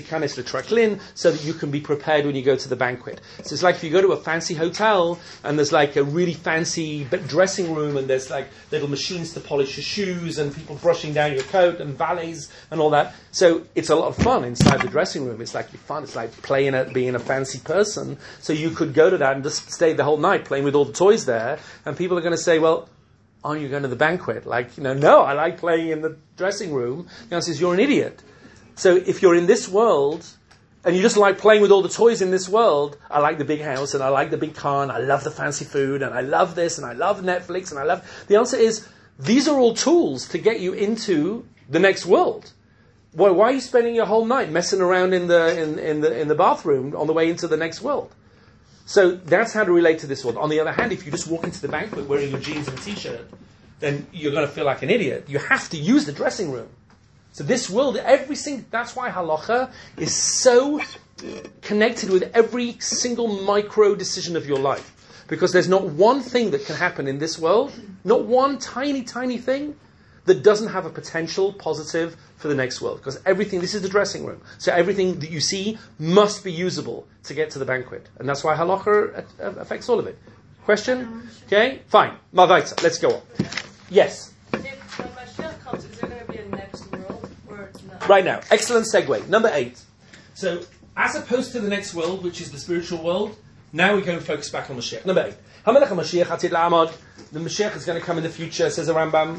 that you can be prepared when you go to the banquet. So it's like if you go to a fancy hotel and there's like a really fancy dressing room and there's like little machines to polish your shoes and people brushing down your coat and valets and all that. So it's a lot of fun inside the dressing room. It's like fun. It's like being a fancy person. So you could go to that and just stay the whole night playing with all the toys there, and people are going to say, well, aren't you going to the banquet? No, I like playing in the dressing room. The answer is, you're an idiot. So if you're in this world, and you just like playing with all the toys in this world, I like the big house, and I like the big car, and I love the fancy food, and I love this, and I love Netflix, and I love... The answer is, these are all tools to get you into the next world. Why are you spending your whole night messing around in the bathroom on the way into the next world? So that's how to relate to this world. On the other hand, if you just walk into the banquet wearing your jeans and t-shirt, then you're going to feel like an idiot. You have to use the dressing room. So this world, that's why halacha is so connected with every single micro decision of your life. Because there's not one thing that can happen in this world, not one tiny, tiny thing, that doesn't have a potential positive for the next world. Because this is the dressing room. So everything that you see must be usable to get to the banquet. And that's why halacha affects all of it. Question? Okay, fine. Mavaita, let's go on. Yes? If when Mashiach comes, is there going to be a next world? Or not? Right now, excellent segue. Number 8. So, as opposed to the next world, which is the spiritual world, now we're going to focus back on Mashiach. Number 8. HaMelech HaMashiach Atid La'amad. The Mashiach is going to come in the future, says the Rambam.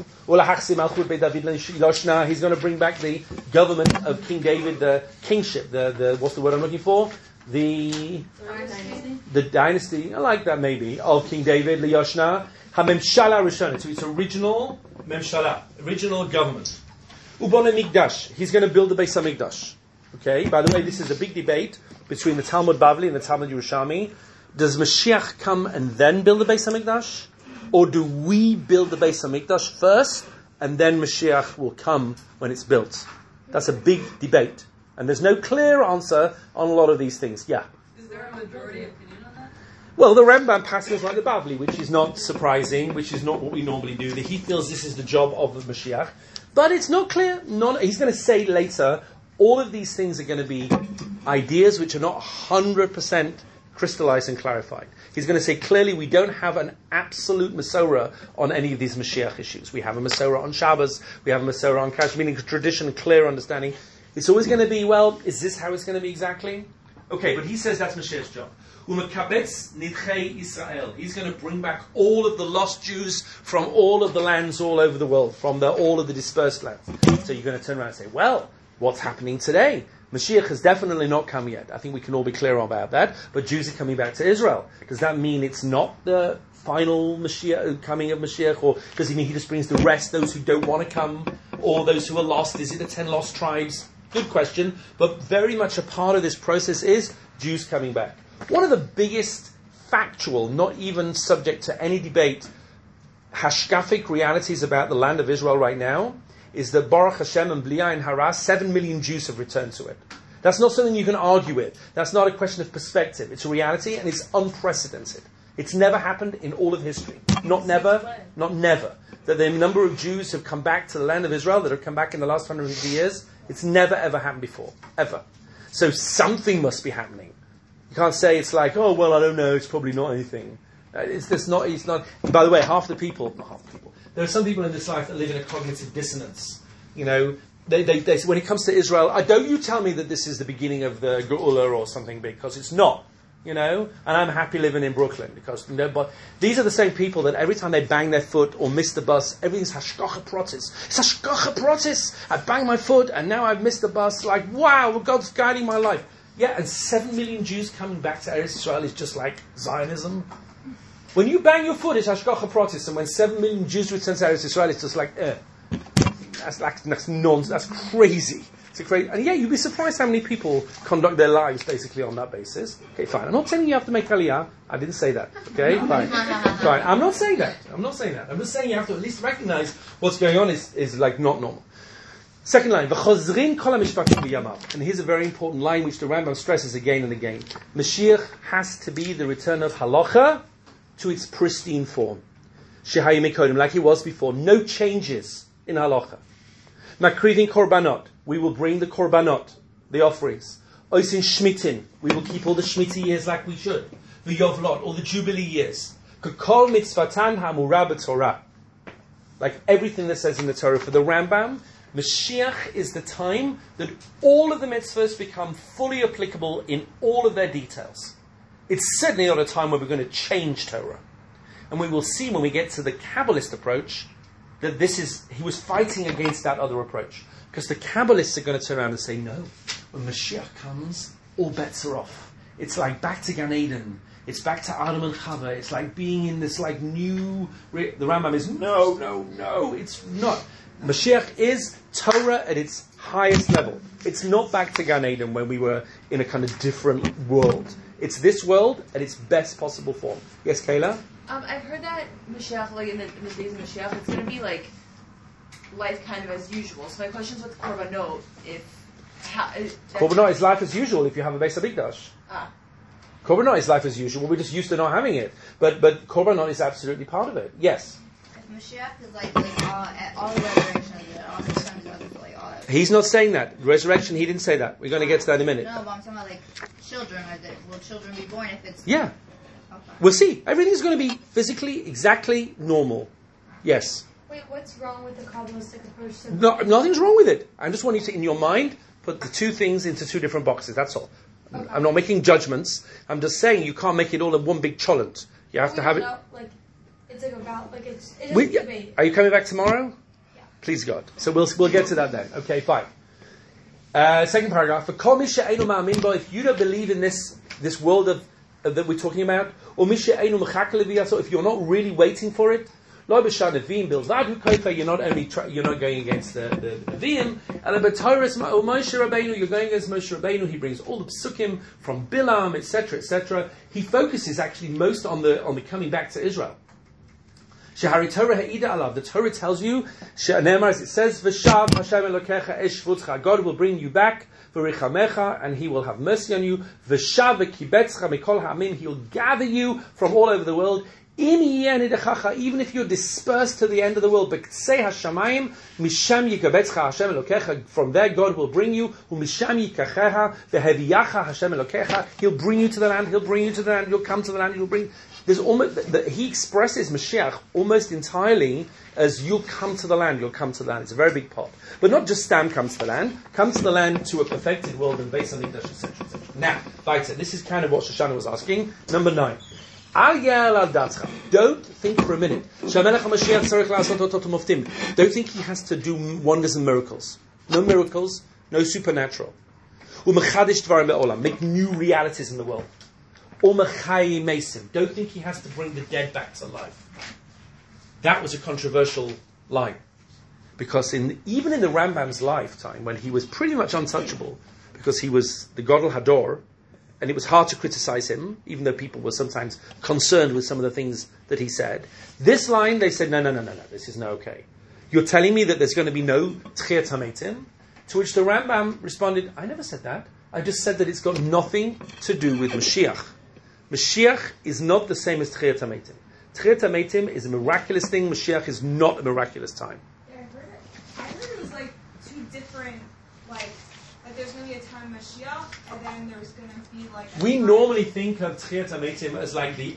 He's going to bring back the government of King David, the kingship, the what's the word I'm looking for? The dynasty, I like that maybe, of King David, Liyoshna. HaMemshala Rishonah, to its original Memshala, original government. Ubona Migdash. He's going to build the Beis HaMikdash. Okay. By the way, this is a big debate between the Talmud Bavli and the Talmud Yerushalmi. Does Mashiach come and then build the Beis HaMikdash? Or do we build the Beis HaMikdash first and then Mashiach will come when it's built? That's a big debate. And there's no clear answer on a lot of these things. Yeah? Is there a majority opinion on that? Well, the Rambam passes like the Bavli, which is not surprising, which is not what we normally do. He feels this is the job of the Mashiach. But it's not clear. He's going to say later, all of these things are going to be ideas which are not 100% crystallized and clarified. He's going to say clearly we don't have an absolute Masorah on any of these Mashiach issues. We have a Masorah on Shabbos, we have a Masorah on Kash, meaning tradition, clear understanding. It's always going to be, well, is this how it's going to be exactly? Okay, but he says that's Mashiach's job. Umekabetz nidchei Israel. He's going to bring back all of the lost Jews from all of the lands all over the world, from all of the dispersed lands. So you're going to turn around and say, well, what's happening today? Mashiach has definitely not come yet. I think we can all be clear about that. But Jews are coming back to Israel. Does that mean it's not the final Mashiach, coming of Mashiach? Or does he mean he just brings the rest, those who don't want to come? Or those who are lost? Is it the 10 lost tribes? Good question. But very much a part of this process is Jews coming back. One of the biggest factual, not even subject to any debate, hashkafic realities about the land of Israel right now is that Baruch Hashem and Bli Ayin Hara, 7 million Jews have returned to it. That's not something you can argue with. That's not a question of perspective. It's a reality and it's unprecedented. It's never happened in all of history. Not never. That the number of Jews who have come back to the land of Israel, that have come back in the last 150 years, it's never ever happened before. Ever. So something must be happening. You can't say it's like, oh, well, I don't know, it's probably not anything. It's not. By the way, not half the people, there are some people in this life that live in a cognitive dissonance. You know, they when it comes to Israel, don't you tell me that this is the beginning of the Geula or something big, because it's not. You know, and I'm happy living in Brooklyn because but these are the same people that every time they bang their foot or miss the bus, everything's hashgacha protis. It's hashgacha protis. I banged my foot and now I've missed the bus. Like, wow, God's guiding my life. Yeah, and 7 million Jews coming back to Eretz Israel is just like Zionism. When you bang your foot, it's hashgacha protis, and when 7 million Jews return to Eretz Israel, it's just like, that's nonsense. That's crazy. It's a crazy, and yeah, you'd be surprised how many people conduct their lives basically on that basis. Okay, fine. I'm not telling you have to make aliyah. I didn't say that. Okay, fine. Fine. I'm not saying that. I'm just saying you have to at least recognize what's going on is like not normal. Second line, v'chozrin kol hamishpatim b'yamav. And here's a very important line which the Rambam stresses again and again. Mashiach has to be the return of halacha to its pristine form. Shehayim mikodim, like it was before. No changes in halacha. Makrivin korbanot. We will bring the korbanot, the offerings. Oisin shmitin. We will keep all the shmiti years like we should. The yovlot, all the jubilee years. Kol mitzvatan hamura b'torah. Like everything that says in the Torah. For the Rambam, Mashiach is the time that all of the mitzvahs become fully applicable in all of their details. It's certainly not a time where we're going to change Torah. And we will see when we get to the Kabbalist approach that he was fighting against that other approach. Because the Kabbalists are going to turn around and say, no, when Mashiach comes, all bets are off. It's like back to Gan Eden. It's back to Adam and Chava. It's like being in this like new... The Rambam is, no, it's not. Mashiach is Torah at its highest level. It's not back to Gan Eden when we were in a kind of different world. It's this world at its best possible form. Yes, Kayla? I've heard that Mashiach, like in the days of Mashiach, it's going to be like life kind of as usual. So my question is with Korbanot, Korbanot is life as usual if you have a Beis HaMikdash. Korbanot is life as usual. We're just used to not having it. But Korbanot is absolutely part of it. Yes? If Mashiach is like all resurrections, all the sons of like all that. He's not saying that. Resurrection, he didn't say that. We're going to get to that in a minute. No, but I'm talking about like children. Will children be born if it's... Yeah. Okay. We'll see. Everything's going to be physically exactly normal. Yes? Wait, what's wrong with the Kabbalistic approach to... No, nothing's wrong with it. I just want you to, in your mind, put the two things into two different boxes. That's all. Okay. I'm not making judgments. I'm just saying you can't make it all in one big cholent. You have to have it... Like, it's like about... Like, it's a debate. Are you coming back tomorrow? Yeah. Please God. So we'll get to that then. Okay, fine. Second paragraph. If you don't believe in this world that we're talking about, or if you're not really waiting for it, Lo b'shar neviim bilvad hukofa. You're not going against the neviim. And b'Torah Moshe Rabbeinu, you're going against Moshe Rabbeinu. He brings all the psukim from Bilam, etc., etc. He focuses actually most on the coming back to Israel. Shehari Torah ha'ida alav. The Torah tells you, as it says, V'shav Hashem Elokecha eshvutcha. God will bring you back, v'richamecha, and He will have mercy on you. V'shav v'kibetzcha mikol ha'amin. He'll gather you from all over the world. Even if you're dispersed to the end of the world, from there God will bring you. He'll bring you to the land. He'll bring you to the land. You'll come to the land. He'll bring. There's almost he expresses Mashiach almost entirely as you'll come to the land. You'll come to the land. It's a very big part, but not just Stam comes to the land. Comes to the land to a perfected world and based on English, etc., etc. Now, weiter. This is kind of what Shoshana was asking. Number 9. Don't think for a minute. Don't think he has to do wonders and miracles. No miracles, no supernatural. Make new realities in the world. Don't think he has to bring the dead back to life. That was a controversial line. Because even in the Rambam's lifetime, when he was pretty much untouchable, because he was the Gadol Hador, and it was hard to criticize him, even though people were sometimes concerned with some of the things that he said. This line, they said, no, this is not okay. You're telling me that there's going to be no Tchiyat HaMeitim? To which the Rambam responded, I never said that. I just said that it's got nothing to do with Mashiach. Mashiach is not the same as Tchiyat HaMeitim. Tchiyat HaMeitim is a miraculous thing. Mashiach is not a miraculous time. Yeah, I heard it was like two different, like there's going to be a time of Mashiach, and then there's going to be like... We normally think of Tchiyat HaMeitim as like the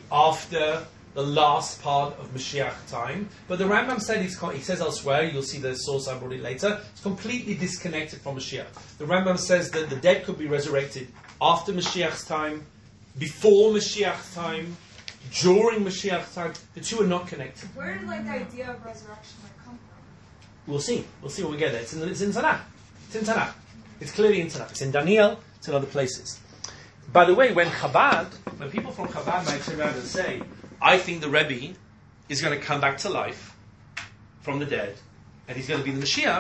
last part of Mashiach time. But the Rambam said, he says elsewhere, you'll see the source, I brought it later, it's completely disconnected from Mashiach. The Rambam says that the dead could be resurrected after Mashiach's time, before Mashiach's time, during Mashiach's time. The two are not connected. Where did like the idea of resurrection come from? We'll see when we get there. It's in Tanakh. It's in Tanakh. It's clearly in Tanakh. It's in Daniel. It's in other places. By the way, when people from Chabad might turn around and say, I think the Rebbe is going to come back to life from the dead, and he's going to be the Mashiach,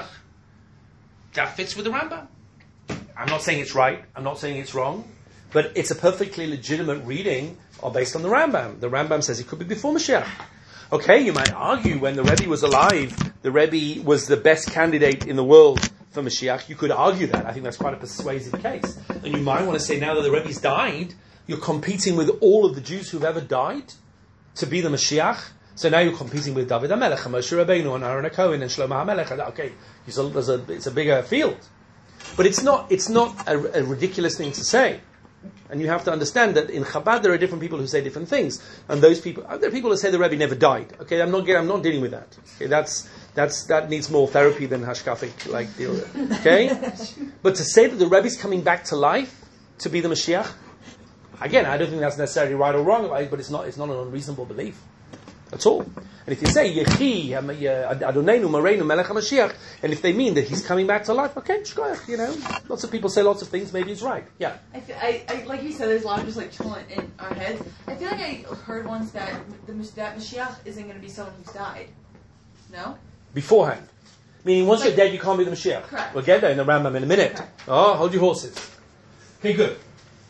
that fits with the Rambam. I'm not saying it's right. I'm not saying it's wrong. But it's a perfectly legitimate reading based on the Rambam. The Rambam says it could be before Mashiach. Okay, you might argue when the Rebbe was alive, the Rebbe was the best candidate in the world for Mashiach. You could argue that. I think that's quite a persuasive case. And you might want to say now that the Rebbe's died, you're competing with all of the Jews who've ever died to be the Mashiach. So now you're competing with David HaMelech, and Moshe Rabbeinu, and Aaron HaKohen, and Shlomo HaMelech. Okay, it's a bigger field. But it's not a ridiculous thing to say. And you have to understand that in Chabad there are different people who say different things, and those people, there are people who say the Rebbe never died. Okay, I'm not dealing with that. Okay, that needs more therapy than hashkafic deal. Okay, but to say that the Rebbe is coming back to life to be the Mashiach, again, I don't think that's necessarily right or wrong, but it's not an unreasonable belief at all. And if you say Yechi Adonenu Mareinu Melech HaMashiach, and if they mean that he's coming back to life, okay, shkoyach, lots of people say lots of things. Maybe it's right. Yeah. I like you said, there's a lot of just like chilling in our heads. I feel like I heard once that that Mashiach isn't going to be someone who's died. No. Beforehand, meaning once you're dead, you can't be the Mashiach. Correct. We'll get there in the Rambam in a minute. Correct. Oh, hold your horses. Okay, good.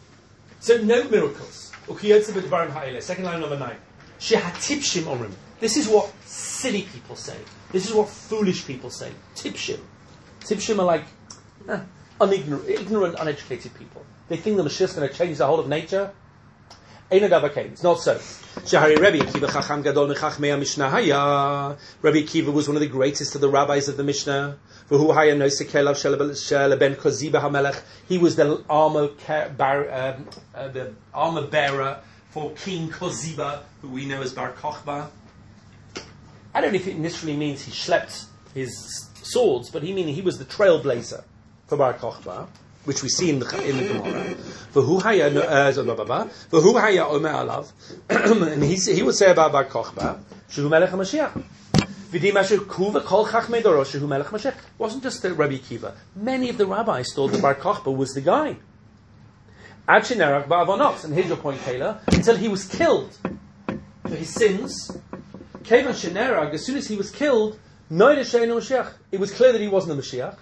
So no miracles. Second line, number 9. Shehatipshim omrim. This is what silly people say. This is what foolish people say. Tipshim. Tipshim are like ignorant, uneducated people. They think the Mashiach is going to change the whole of nature. It's not so. Rabbi Akiva was one of the greatest of the rabbis of the Mishnah. He was the armor bearer for King Koziba, who we know as Bar Kochba. I don't know if it literally means he schlepped his swords, but he was the trailblazer for Bar Kochba, which we see in the Gemara. And he would say about Bar Kochba, Shehu Melech HaMashiach. It wasn't just the Rabbi Akiva. Many of the rabbis thought that Bar Kochba was the guy. And here's your point, Kayla, until he was killed for his sins, Kevan Shenerag, as soon as he was killed, it was clear that he wasn't the Mashiach.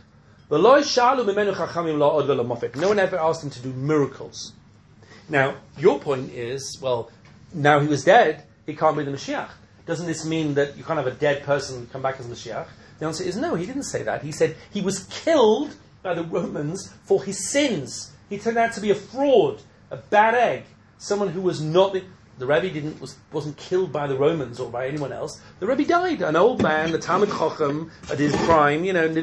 No one ever asked him to do miracles. Now, your point is, well, now he was dead, he can't be the Mashiach. Doesn't this mean that you can't have a dead person come back as Mashiach? The answer is no, he didn't say that. He said he was killed by the Romans for his sins. He turned out to be a fraud, a bad egg, someone who was not... The Rebbe wasn't killed by the Romans or by anyone else. The Rebbe died, an old man, the Talmud Chacham, at his prime,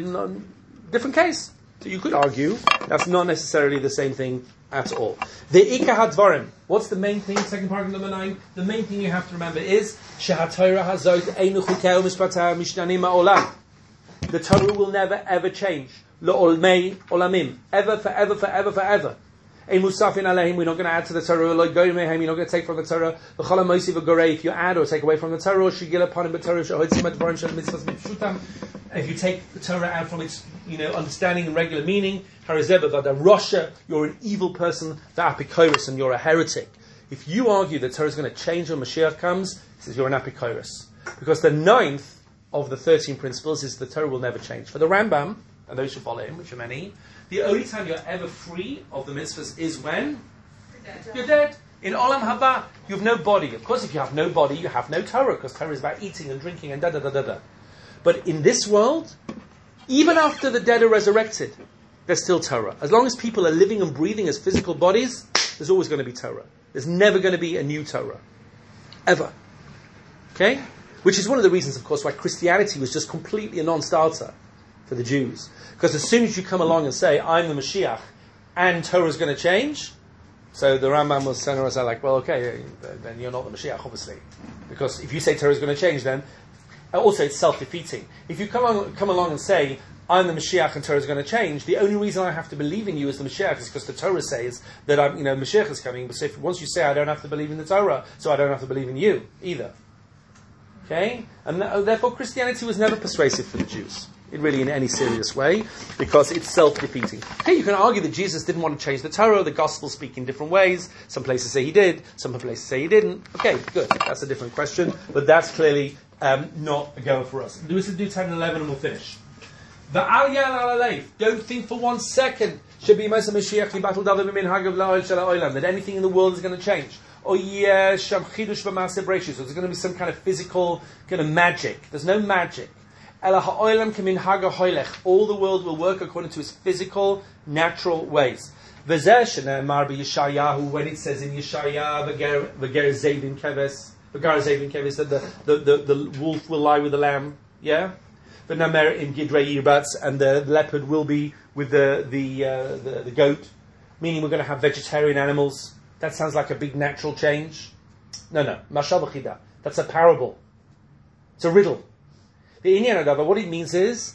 different case. So you could argue that's not necessarily the same thing at all. The Ikar HaDvarim. What's the main thing? Second paragraph number 9. The main thing you have to remember is SheHaTorah Hazot Einu Chukei U'Mishpatah Mishnanim Ha'olam. The Torah will never ever change. Lo'olmei olamim. Ever, forever, forever, forever. Ein musafin aleihim. We're not going to add to the Torah. Lo goyim mehem. You're not going to take from the Torah. V'cholam moisiv v'gorei. If you add or take away from the Torah, shigil upon the Torah, shehotzim advarim shel mitzvahs mipshutam. If you take the Torah out from its, understanding and regular meaning, harizeh v'vada rosha, you're an evil person, v'apikoros, and you're a heretic. If you argue that Torah is going to change when Mashiach comes, he says you're an apikoros. Because the 9th of the 13 principles is the Torah will never change. For the Rambam, and those who follow him, which are many, the only time you're ever free of the mitzvahs is when? You're dead. In Olam Haba, you have no body. Of course, if you have no body, you have no Torah, because Torah is about eating and drinking and da-da-da-da-da. But in this world, even after the dead are resurrected, there's still Torah. As long as people are living and breathing as physical bodies, there's always going to be Torah. There's never going to be a new Torah. Ever. Okay? Which is one of the reasons, of course, why Christianity was just completely a non-starter for the Jews. Because as soon as you come along and say, I'm the Mashiach, and Torah is going to change, so the Rambam was saying, like, well, okay, then you're not the Mashiach, obviously. Because if you say Torah is going to change, then also it's self-defeating. If you come along and say, I'm the Mashiach and Torah is going to change, the only reason I have to believe in you as the Mashiach is because the Torah says that Mashiach is coming. But so once you say I don't have to believe in the Torah, so I don't have to believe in you either. Okay? And therefore Christianity was never persuasive for the Jews. Really in any serious way, because it's self-defeating. Okay, you can argue that Jesus didn't want to change the Torah, the Gospels speak in different ways, some places say he did, some places say he didn't. Okay, good, that's a different question, but that's clearly not a go for us. Do 10 and 11 and we'll finish. Don't think for 1 second that anything in the world is going to change. Or there's going to be some kind of physical kind of magic. There's no magic. All the world will work according to its physical, natural ways. When it says in Yeshaya, that the wolf will lie with the lamb, yeah? And the leopard will be with the goat, meaning we're going to have vegetarian animals. That sounds like a big natural change. No. Mashal b'chida. That's a parable. It's a riddle. The Inyan Adava, what it means is,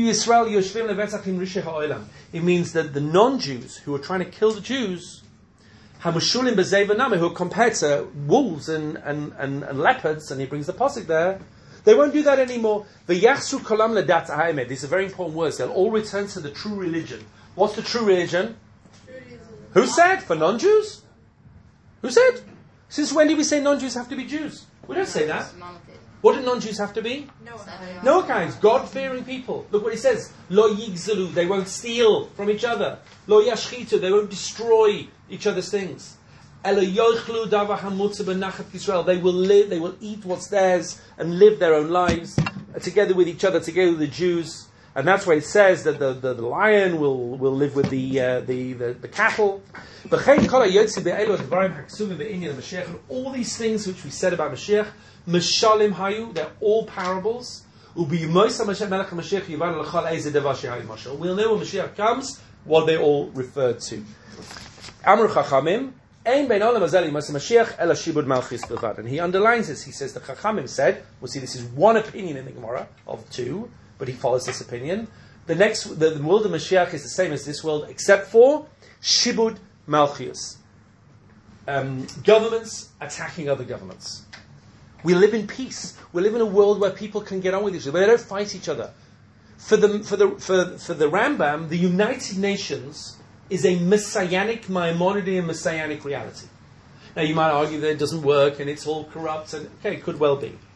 it means that the non-Jews who are trying to kill the Jews, who are compared to wolves and leopards, and he brings the posuk there, they won't do that anymore. These are very important words. They'll all return to the true religion. What's the true religion? Who said? For non-Jews? Who said? Since when did we say non-Jews have to be Jews? We don't say that. What do non-Jews have to be? Noachites, God-fearing people. Look what he says. Lo yigzelu, they won't steal from each other. Lo yashchitu, they won't destroy each other's things. Elo yochlu davar hamutza benachat Yisrael, they will live, they will eat what's theirs and live their own lives together with each other, together with the Jews. And that's why it says that the lion will live with the cattle. All these things which we said about Mashiach, Mashalim Hayu, they're all parables. We'll know when Mashiach comes what they all referred to. Amr Chachamim, and he underlines this. He says the Chachamim said, we'll see this is one opinion in the Gemara of 2, but he follows this opinion. The world of Mashiach is the same as this world, except for Shibud Malchus. Governments attacking other governments. We live in peace. We live in a world where people can get on with each other, where they don't fight each other. For the Rambam, the United Nations is a messianic, Maimonidean messianic reality. Now you might argue that it doesn't work and it's all corrupt, and okay, it could well be.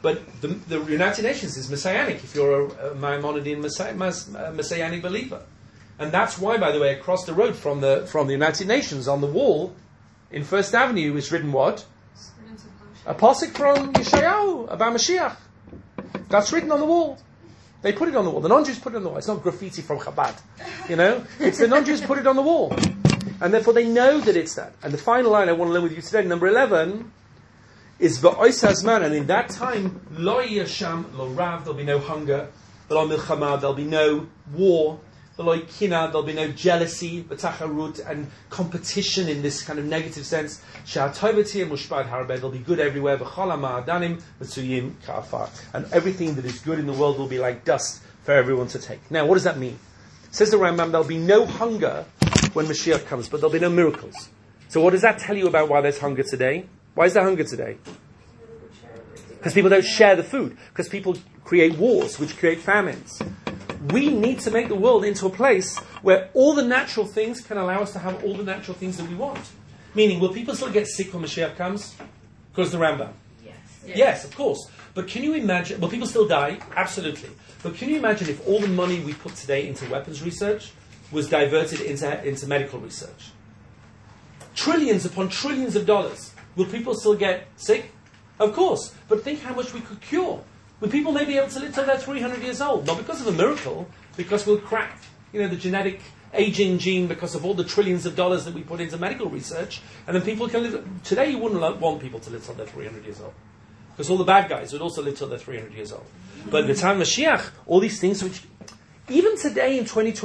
But the United Nations is messianic if you're a Maimonidean messianic believer. And that's why, by the way, across the road from the United Nations on the wall in First Avenue is written what? A pasuk from Yeshayahu about Mashiach. That's written on the wall. They put it on the wall. The non-Jews put it on the wall. It's not graffiti from Chabad. It's the non-Jews put it on the wall. And therefore they know that it's that. And the final line I want to learn with you today, number 11, is V'ois hazman, and in that time, lo yasham lo rav, there'll be no hunger, v'lo milchama, there'll be no war, v'lo kina, there'll be no jealousy, v'tacharut, and competition in this kind of negative sense. Sha'atovati mushpad harbeh, there'll be good everywhere, v'chol ha'ma'adanim v'tsuyim ka'afar, and everything that is good in the world will be like dust for everyone to take. Now, what does that mean? Says the Rambam, there'll be no hunger when Mashiach comes, but there'll be no miracles. So what does that tell you about why there's hunger today? Why is there hunger today? Because people don't share the food. Because people create wars, which create famines. We need to make the world into a place where all the natural things can allow us to have all the natural things that we want. Meaning, will people still get sick when Mashiach comes? Because the Rambam. Yes, of course. But can you imagine, will people still die? Absolutely. But can you imagine if all the money we put today into weapons research was diverted into medical research? Trillions upon trillions of dollars. Will people still get sick? Of course. But think how much we could cure. Will people maybe be able to live till they're 300 years old? Not because of a miracle, because we'll crack, the genetic aging gene because of all the trillions of dollars that we put into medical research, and then people can live. Today you wouldn't want people to live till they're 300 years old. Because all the bad guys would also live till they're 300 years old. But at the time of Mashiach, all these things which... Even today in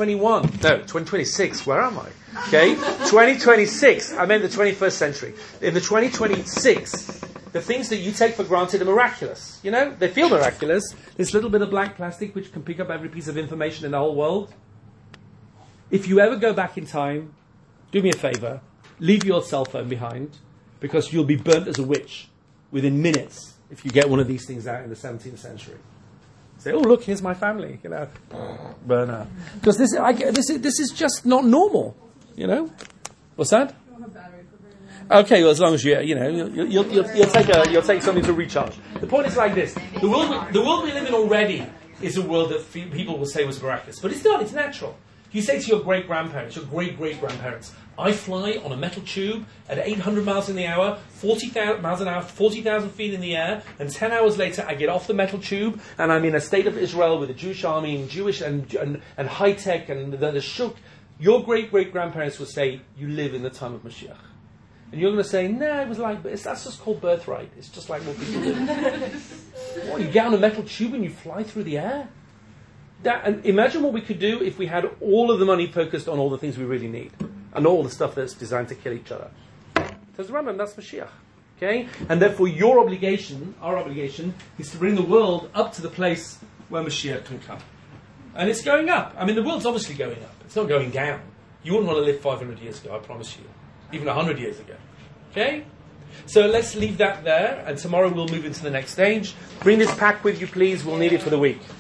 2026, where am I? Okay, 2026, I meant the 21st century. In the 2026, the things that you take for granted are miraculous. They feel miraculous. This little bit of black plastic which can pick up every piece of information in the whole world. If you ever go back in time, do me a favor, leave your cell phone behind, because you'll be burnt as a witch within minutes if you get one of these things out in the 17th century. Say, oh look, here's my family, burn out. Because this is just not normal, What's that? Okay, well, as long as you'll take something to recharge. The point is like this: the world we live in already is a world that people will say was miraculous, but it's not. It's natural. You say to your great-grandparents, your great-great-grandparents, I fly on a metal tube at 800 miles an hour, 40,000 miles an hour, 40,000 feet in the air, and 10 hours later I get off the metal tube and I'm in a state of Israel with a Jewish army and Jewish and high-tech and the shuk. Your great-great-grandparents would say, you live in the time of Mashiach. And you're going to say, no, it was like, that's just called birthright. It's just like what people do. What, you get on a metal tube and you fly through the air? And imagine what we could do if we had all of the money focused on all the things we really need and all the stuff that's designed to kill each other. Says the Rambam, that's Mashiach. Okay? And therefore our obligation, is to bring the world up to the place where Mashiach can come. And it's going up. I mean, the world's obviously going up. It's not going down. You wouldn't want to live 500 years ago, I promise you. Even 100 years ago. Okay? So let's leave that there, and tomorrow we'll move into the next stage. Bring this pack with you, please. We'll need it for the week.